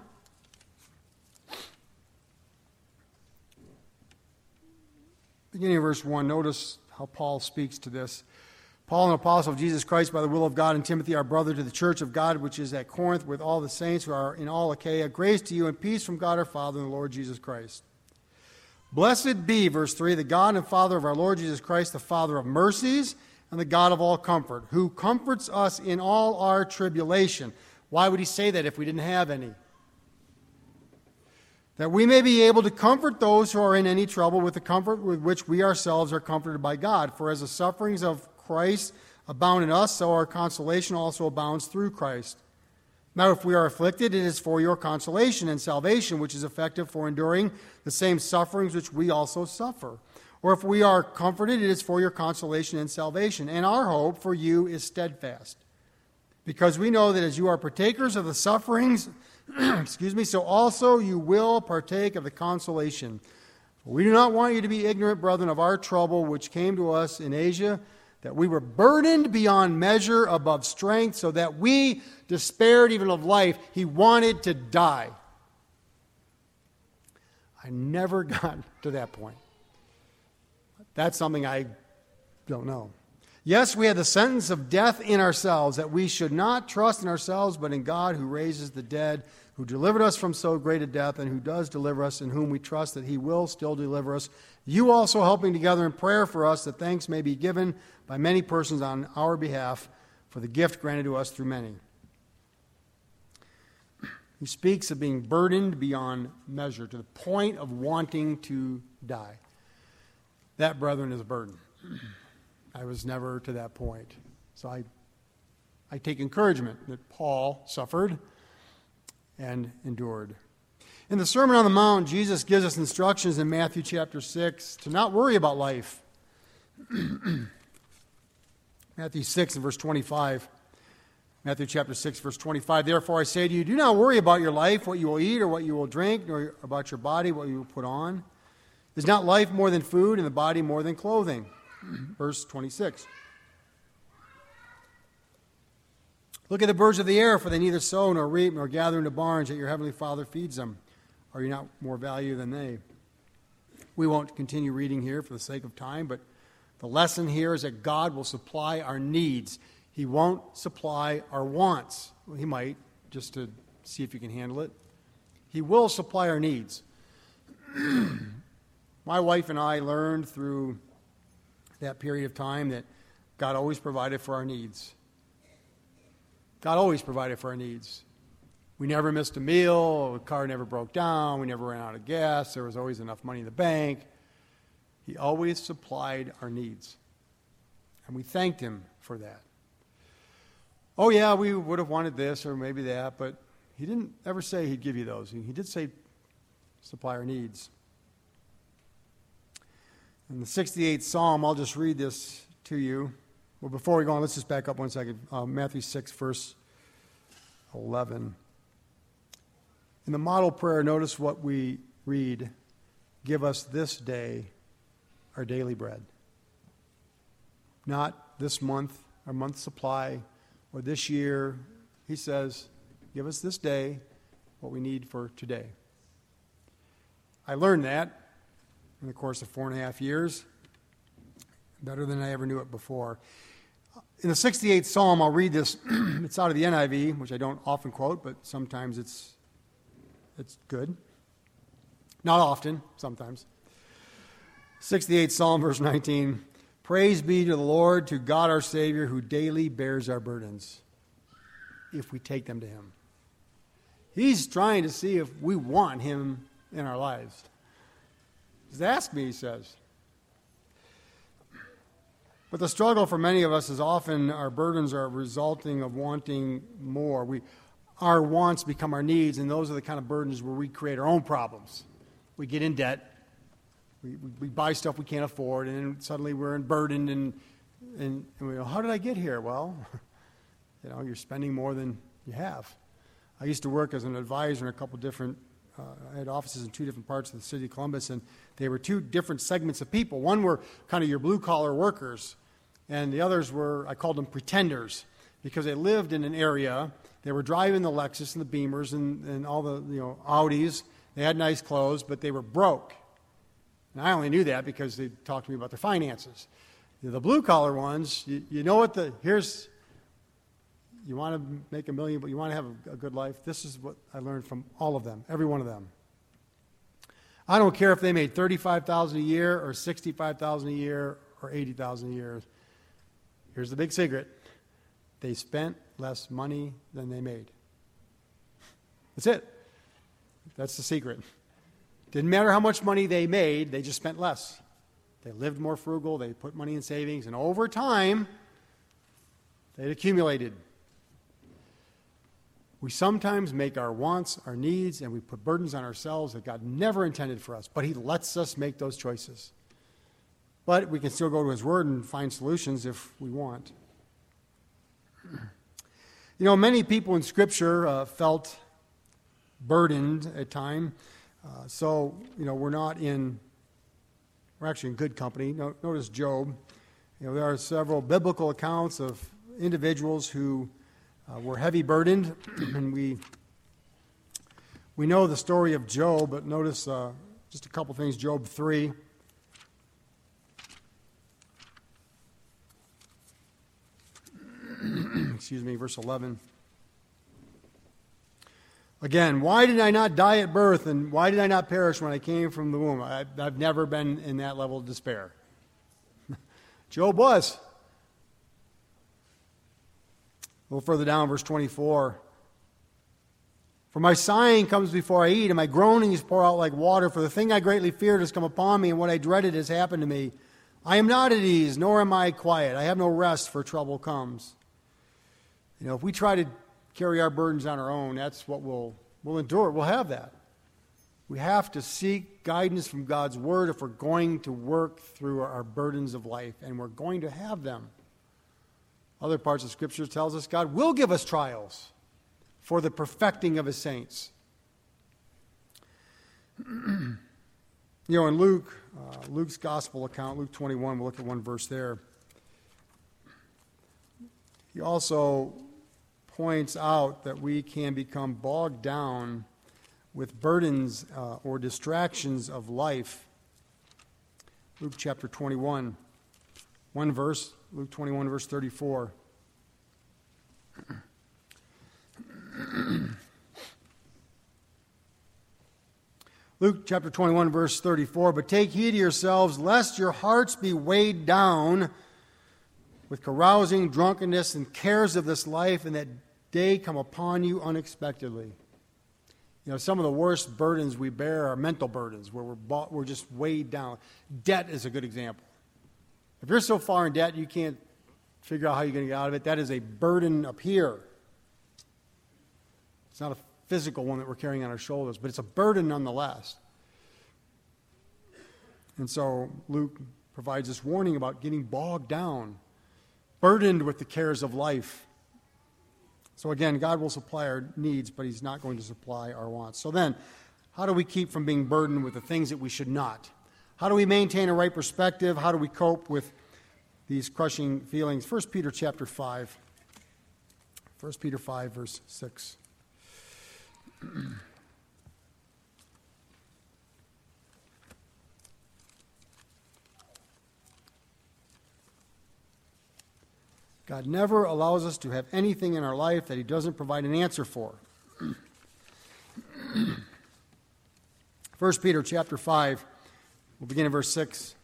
Beginning of verse 1, notice how Paul speaks to this. Paul, an apostle of Jesus Christ by the will of God, and Timothy, our brother, to the church of God which is at Corinth, with all the saints who are in all Achaia, grace to you and peace from God our Father and the Lord Jesus Christ. Blessed be, verse 3, the God and Father of our Lord Jesus Christ, the Father of mercies and the God of all comfort, who comforts us in all our tribulation. Why would he say that if we didn't have any? That we may be able to comfort those who are in any trouble with the comfort with which we ourselves are comforted by God. For as the sufferings of Christ abound in us, so our consolation also abounds through Christ. Now if we are afflicted, it is for your consolation and salvation, which is effective for enduring the same sufferings which we also suffer. Or if we are comforted, it is for your consolation and salvation. And our hope for you is steadfast, because we know that as you are partakers of the sufferings, so also you will partake of the consolation. We do not want you to be ignorant, brethren, of our trouble which came to us in Asia, that we were burdened beyond measure above strength, so that we despaired even of life. He wanted to die. I never got to that point. That's something I don't know. Yes, we had the sentence of death in ourselves, that we should not trust in ourselves, but in God who raises the dead, who delivered us from so great a death, and who does deliver us, in whom we trust that he will still deliver us. You also helping together in prayer for us, that thanks may be given by many persons on our behalf for the gift granted to us through many. He speaks of being burdened beyond measure, to the point of wanting to die. That, brethren, is a burden. I was never to that point. So I take encouragement that Paul suffered and endured. In the Sermon on the Mount, Jesus gives us instructions in Matthew chapter 6 to not worry about life. Matthew 6 and verse 25. Matthew chapter 6, verse 25. Therefore I say to you, do not worry about your life, what you will eat or what you will drink, nor about your body, what you will put on. Is not life more than food, and the body more than clothing? Verse 26. Look at the birds of the air, for they neither sow nor reap nor gather into barns, yet your heavenly Father feeds them. Are you not more value than they? We won't continue reading here for the sake of time, but the lesson here is that God will supply our needs. He won't supply our wants. Well, he might, just to see if you can handle it. He will supply our needs. My wife and I learned through that period of time that God always provided for our needs. God always provided for our needs. We never missed a meal. The car never broke down. We never ran out of gas. There was always enough money in the bank. He always supplied our needs. And we thanked him for that. Oh, yeah, we would have wanted this or maybe that, but he didn't ever say he'd give you those. He did say supply our needs. In the 68th Psalm, I'll just read this to you. Well, before we go on, let's just back up one second. Matthew 6, verse 11. In the model prayer, notice what we read. Give us this day our daily bread. Not this month, our month's supply, or this year. He says, give us this day what we need for today. I learned that in the course of 4.5 years, better than I ever knew it before. In the 68th Psalm, I'll read this. It's out of the NIV, which I don't often quote, but sometimes it's good. Not often, sometimes. 68th Psalm, verse 19. Praise be to the Lord, to God our Savior, who daily bears our burdens, if we take them to him. He's trying to see if we want him in our lives. Just ask me, he says. But the struggle for many of us is often our burdens are resulting of wanting more. Our wants become our needs, and those are the kind of burdens where we create our own problems. We get in debt. We buy stuff we can't afford, and then suddenly we're burdened, and we go, how did I get here? Well, you're spending more than you have. I used to work as an advisor in a couple different, I had offices in 2 different parts of the city of Columbus, and they were 2 different segments of people. One were kind of your blue-collar workers, and the others were, I called them pretenders, because they lived in an area. They were driving the Lexus and the Beamers and all the Audis. They had nice clothes, but they were broke. And I only knew that because they talked to me about their finances. The blue-collar ones, you know what you want to make $1 million, but you want to have a good life. This is what I learned from all of them, every one of them. I don't care if they made $35,000 a year or $65,000 a year or $80,000 a year. Here's the big secret. They spent less money than they made. That's it. That's the secret. Didn't matter how much money they made, they just spent less. They lived more frugal, they put money in savings, and over time, they'd accumulated. We sometimes make our wants, our needs, and we put burdens on ourselves that God never intended for us, but he lets us make those choices. But we can still go to His Word and find solutions if we want. Many people in Scripture felt burdened at times. We're actually in good company. Notice Job. There are several biblical accounts of individuals who were heavy burdened, and we know the story of Job, but notice just a couple things. Job 3. Verse 11. Again, why did I not die at birth, and why did I not perish when I came from the womb? I've never been in that level of despair. Job was. A little further down, verse 24. For my sighing comes before I eat, and my groanings pour out like water. For the thing I greatly feared has come upon me, and what I dreaded has happened to me. I am not at ease, nor am I quiet. I have no rest, for trouble comes. If we try to carry our burdens on our own, that's what we'll endure. We'll have that. We have to seek guidance from God's Word if we're going to work through our burdens of life, and we're going to have them. Other parts of Scripture tells us God will give us trials for the perfecting of His saints. In Luke's gospel account, Luke 21, we'll look at one verse there. He also points out that we can become bogged down with burdens or distractions of life. Luke chapter 21, one verse, Luke 21, verse 34. Luke chapter 21, verse 34, but take heed to yourselves, lest your hearts be weighed down with carousing, drunkenness, and cares of this life, and that day come upon you unexpectedly. Some of the worst burdens we bear are mental burdens, where we're just weighed down. Debt is a good example. If you're so far in debt you can't figure out how you're going to get out of it, that is a burden up here. It's not a physical one that we're carrying on our shoulders, but it's a burden nonetheless. And so Luke provides this warning about getting bogged down, burdened with the cares of life. So again, God will supply our needs, but He's not going to supply our wants. So then, how do we keep from being burdened with the things that we should not? How do we maintain a right perspective? How do we cope with these crushing feelings? 1 Peter chapter 5. 1 Peter 5, verse 6. God never allows us to have anything in our life that He doesn't provide an answer for. 1 Peter chapter 5, we'll begin in verse 6.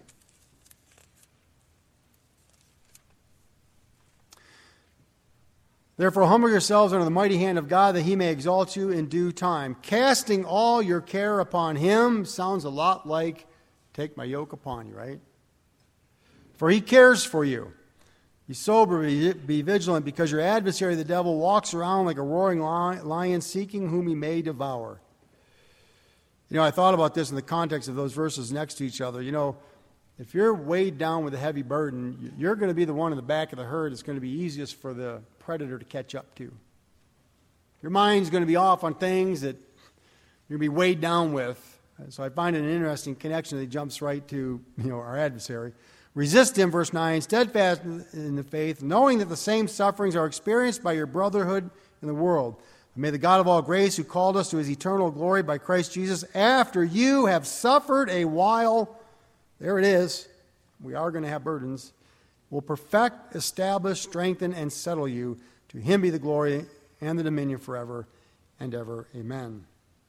Therefore humble yourselves under the mighty hand of God, that He may exalt you in due time. Casting all your care upon Him sounds a lot like take my yoke upon you, right? For He cares for you. Be sober, be vigilant, because your adversary, the devil, walks around like a roaring lion, seeking whom he may devour. I thought about this in the context of those verses next to each other. If you're weighed down with a heavy burden, you're going to be the one in the back of the herd that's going to be easiest for the predator to catch up to. Your mind's going to be off on things that you're going to be weighed down with. So I find it an interesting connection that jumps right to our adversary. Resist him, verse 9, steadfast in the faith, knowing that the same sufferings are experienced by your brotherhood in the world. And may the God of all grace, who called us to His eternal glory by Christ Jesus, after you have suffered a while, there it is, we are going to have burdens, will perfect, establish, strengthen, and settle you. To Him be the glory and the dominion forever and ever. Amen.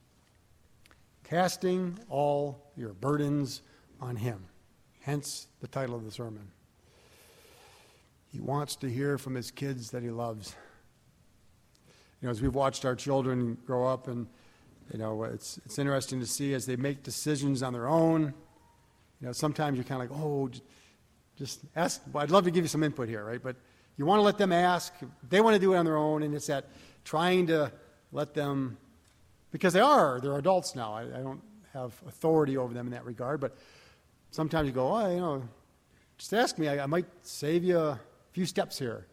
Casting all your burdens on Him. Hence the title of the sermon. He wants to hear from His kids that He loves. As we've watched our children grow up, and it's interesting to see as they make decisions on their own. Sometimes you're kind of like, just ask. Well, I'd love to give you some input here, right? But you want to let them ask. They want to do it on their own, and it's that trying to let them, because they're adults now. I don't have authority over them in that regard, but sometimes you go, Just ask me. I might save you a few steps here.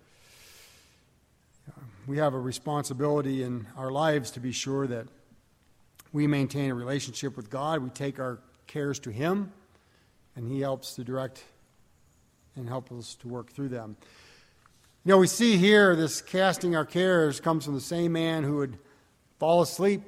We have a responsibility in our lives to be sure that we maintain a relationship with God. We take our cares to Him, and He helps to direct and help us to work through them. You know, we see here this casting our cares comes from the same man who would fall asleep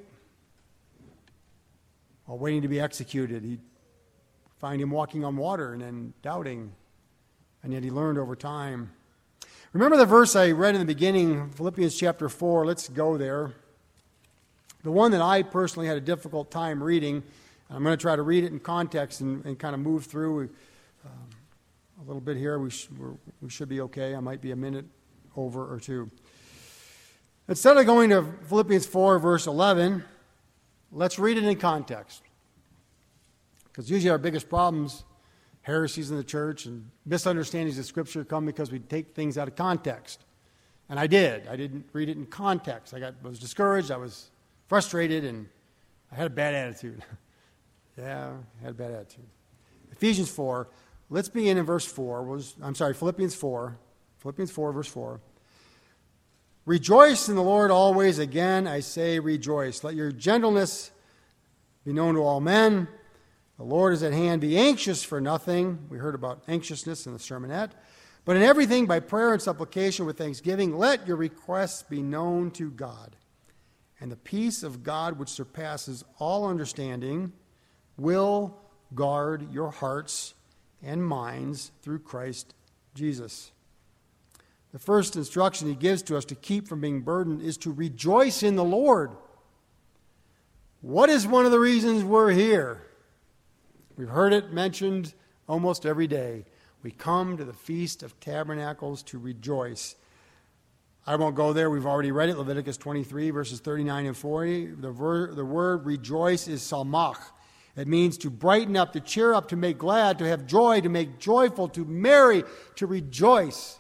while waiting to be executed. He'd find him walking on water and then doubting, and yet he learned over time. Remember the verse I read in the beginning, Philippians chapter 4. Let's go there. The one that I personally had a difficult time reading. I'm going to try to read it in context and kind of move through a little bit here. We should be okay. I might be a minute over or two. Instead of going to Philippians 4, verse 11, let's read it in context. Because usually our biggest problems, heresies in the church and misunderstandings of Scripture, come because we take things out of context. And I did. I didn't read it in context. I was discouraged. I was frustrated, and I had a bad attitude. Yeah, I had a bad attitude. Ephesians 4. Let's begin in verse 4. Philippians 4. Philippians 4, verse 4. Rejoice in the Lord always. Again, I say rejoice. Let your gentleness be known to all men. The Lord is at hand. Be anxious for nothing. We heard about anxiousness in the sermonette. But in everything, by prayer and supplication with thanksgiving, let your requests be known to God. And the peace of God, which surpasses all understanding, will guard your hearts and minds through Christ Jesus. The first instruction he gives to us to keep from being burdened is to rejoice in the Lord. What is one of the reasons we're here? We've heard it mentioned almost every day. We come to the Feast of Tabernacles to rejoice. I won't go there. We've already read it. Leviticus 23, verses 39 and 40. The word rejoice is salmach. It means to brighten up, to cheer up, to make glad, to have joy, to make joyful, to merry, to rejoice.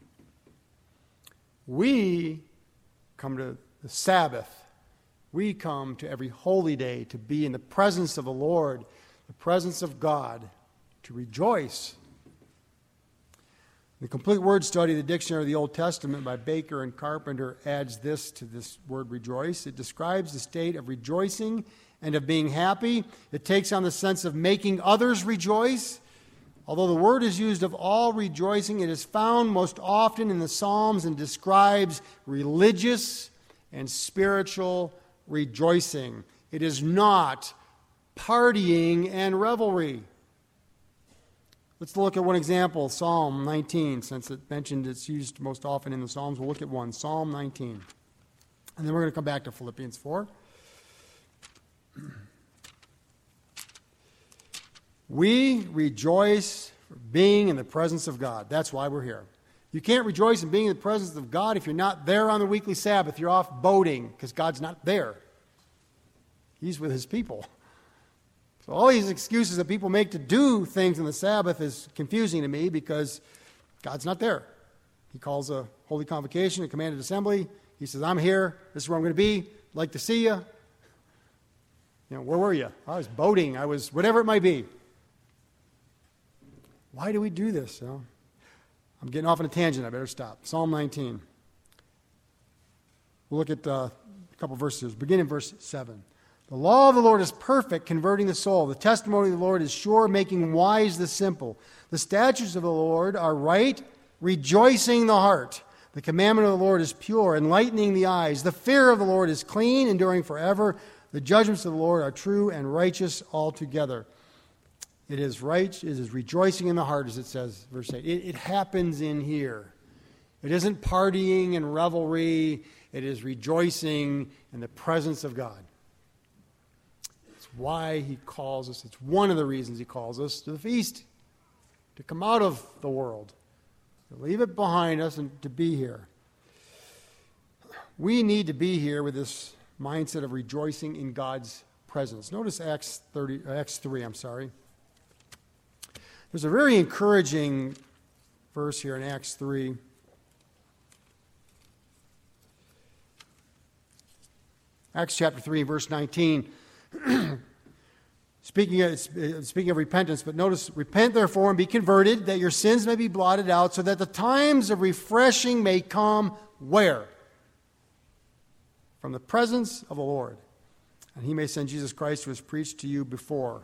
We come to the Sabbath. We come to every holy day to be in the presence of the Lord, the presence of God, to rejoice. The complete word study of the Dictionary of the Old Testament by Baker and Carpenter adds this to this word rejoice. It describes the state of rejoicing and of being happy. It takes on the sense of making others rejoice. Although the word is used of all rejoicing, it is found most often in the Psalms and describes religious and spiritual rejoicing. It is not partying and revelry. Let's look at one example, Psalm 19, since it's used most often in the Psalms. We'll look at one, Psalm 19. And then we're going to come back to Philippians 4. We rejoice for being in the presence of God. That's why we're here. You can't rejoice in being in the presence of God if you're not there on the weekly Sabbath. You're off boating because God's not there. He's with His people. So all these excuses that people make to do things on the Sabbath is confusing to me because God's not there. He calls a holy convocation, a commanded assembly. He says, I'm here. This is where I'm going to be. I'd like to see you. You know, where were you? I was boating. I was whatever it might be. Why do we do this? You know? I'm getting off on a tangent. I better stop. Psalm 19. We'll look at a couple verses. Begin in verse 7. The law of the Lord is perfect, converting the soul. The testimony of the Lord is sure, making wise the simple. The statutes of the Lord are right, rejoicing the heart. The commandment of the Lord is pure, enlightening the eyes. The fear of the Lord is clean, enduring forever. The judgments of the Lord are true and righteous altogether. It is right, it is rejoicing in the heart, as it says, verse 8. It happens in here. It isn't partying and revelry. It is rejoicing in the presence of God. It's why He calls us. It's one of the reasons He calls us to the feast, to come out of the world, to leave it behind us and to be here. We need to be here with this mindset of rejoicing in God's presence. Notice Acts 3. There's a very encouraging verse here in Acts 3. Acts chapter 3, verse 19. Speaking of repentance, but notice, repent therefore and be converted, that your sins may be blotted out, so that the times of refreshing may come where? From the presence of the Lord. And he may send Jesus Christ, who was preached to you before.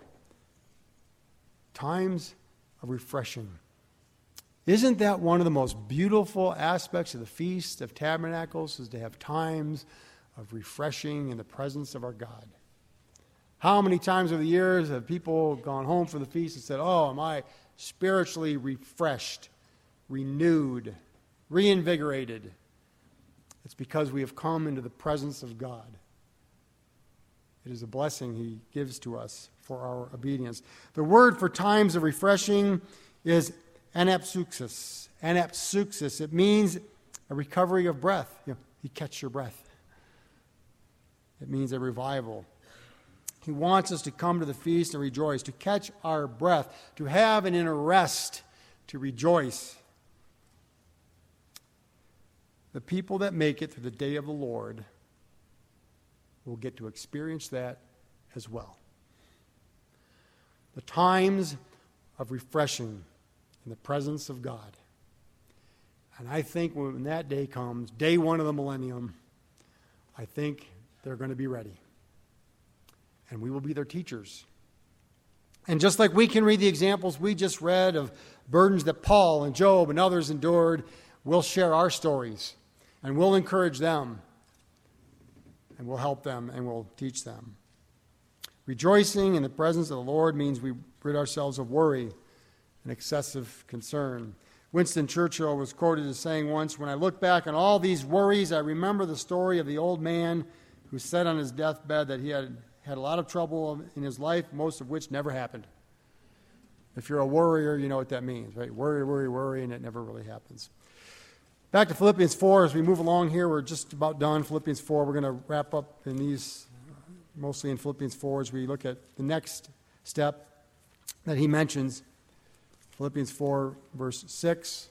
Times of refreshing. Isn't that one of the most beautiful aspects of the Feast of Tabernacles, is to have times of refreshing in the presence of our God? How many times over the years have people gone home from the feast and said, oh, am I spiritually refreshed, renewed, reinvigorated? It's because we have come into the presence of God. It is a blessing he gives to us for our obedience. The word for times of refreshing is anapsuxis. Anapsuxis. It means a recovery of breath. You catch your breath. It means a revival. He wants us to come to the feast and rejoice, to catch our breath, to have an inner rest, to rejoice. The people that make it through the day of the Lord will get to experience that as well. The times of refreshing in the presence of God. And I think when that day comes, day one of the millennium, I think they're going to be ready. And we will be their teachers. And just like we can read the examples we just read of burdens that Paul and Job and others endured, we'll share our stories. And we'll encourage them. And we'll help them and we'll teach them. Rejoicing in the presence of the Lord means we rid ourselves of worry and excessive concern. Winston Churchill was quoted as saying once, when I look back on all these worries, I remember the story of the old man who said on his deathbed that he had a lot of trouble in his life, most of which never happened. If you're a worrier, you know what that means, right? Worry, and it never really happens. Back to Philippians 4. As we move along here, we're just about done. Philippians 4, we're going to wrap up in these, mostly in Philippians 4, as we look at the next step that he mentions. Philippians 4, verse 6.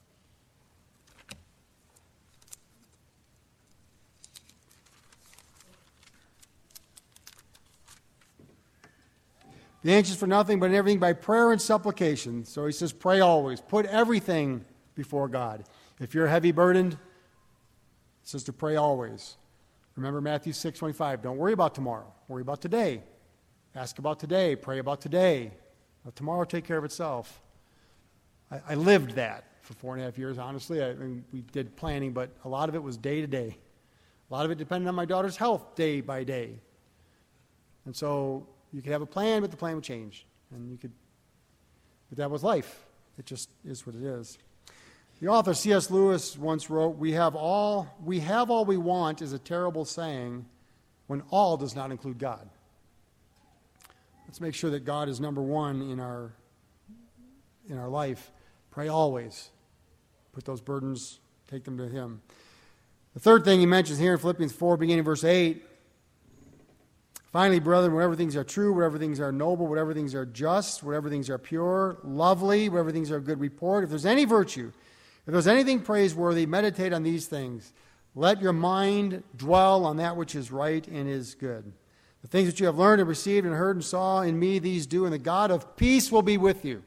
Be anxious for nothing, but in everything by prayer and supplication. So he says, pray always. Put everything before God. If you're heavy burdened, it says to pray always. Remember Matthew 6:25. Don't worry about tomorrow. Worry about today. Ask about today. Pray about today. Let tomorrow take care of itself. I lived that for 4.5 years, honestly. We did planning, but a lot of it was day to day. A lot of it depended on my daughter's health day by day. And so you could have a plan, but the plan would change. But that was life. It just is what it is. The author C.S. Lewis once wrote, we have all we want is a terrible saying when all does not include God. Let's make sure that God is number one in our life. Pray always. Put those burdens, take them to him. The third thing he mentions here in Philippians 4, beginning in verse 8, finally, brethren, whatever things are true, whatever things are noble, whatever things are just, whatever things are pure, lovely, whatever things are of good report, if there's any virtue, if there's anything praiseworthy, meditate on these things. Let your mind dwell on that which is right and is good. The things that you have learned and received and heard and saw in me, these do, and the God of peace will be with you.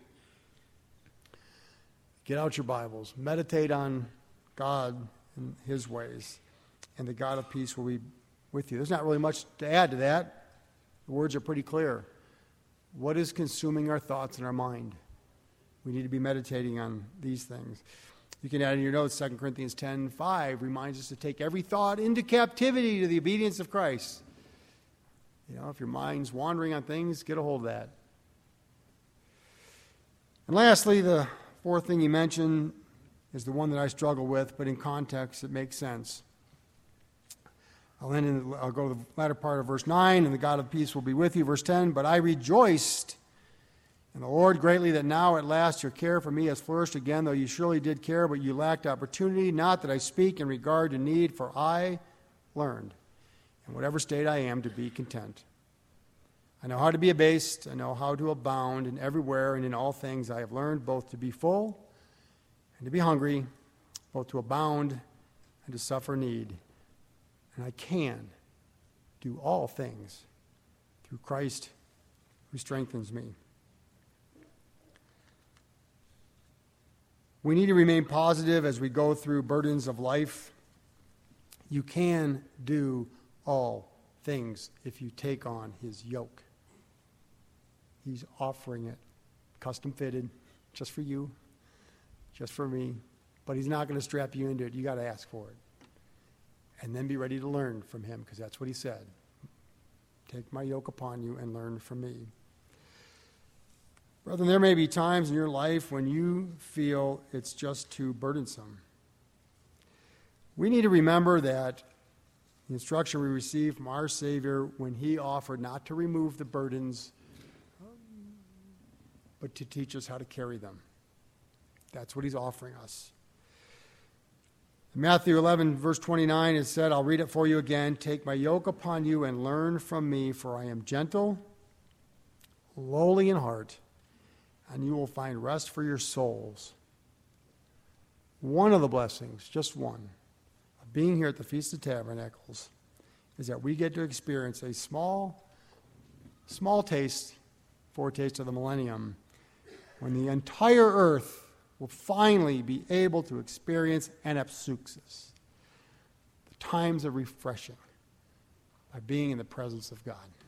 Get out your Bibles. Meditate on God and his ways, and the God of peace will be with you. There's not really much to add to that. The words are pretty clear. What is consuming our thoughts and our mind? We need to be meditating on these things. You can add in your notes, 2 Corinthians 10:5 reminds us to take every thought into captivity to the obedience of Christ. If your mind's wandering on things, get a hold of that. And lastly, the fourth thing he mentioned is the one that I struggle with, but in context it makes sense. I'll go to the latter part of verse 9, and the God of peace will be with you. Verse 10, but I rejoiced in the Lord greatly that now at last your care for me has flourished again, though you surely did care, but you lacked opportunity. Not that I speak in regard to need, for I learned, in whatever state I am, to be content. I know how to be abased, I know how to abound, and everywhere and in all things I have learned both to be full and to be hungry, both to abound and to suffer need. And I can do all things through Christ who strengthens me. We need to remain positive as we go through burdens of life. You can do all things if you take on his yoke. He's offering it, custom fitted, just for you, just for me. But he's not going to strap you into it. You got to ask for it. And then be ready to learn from him, because that's what he said. Take my yoke upon you and learn from me. Brethren, there may be times in your life when you feel it's just too burdensome. We need to remember that the instruction we received from our Savior when he offered not to remove the burdens, but to teach us how to carry them. That's what he's offering us. In Matthew 11, verse 29, it said, I'll read it for you again. Take my yoke upon you and learn from me, for I am gentle, lowly in heart, and you will find rest for your souls. One of the blessings, just one, of being here at the Feast of Tabernacles is that we get to experience a small taste, foretaste of the millennium, when the entire earth will finally be able to experience anapsuxis, the times of refreshing, by being in the presence of God.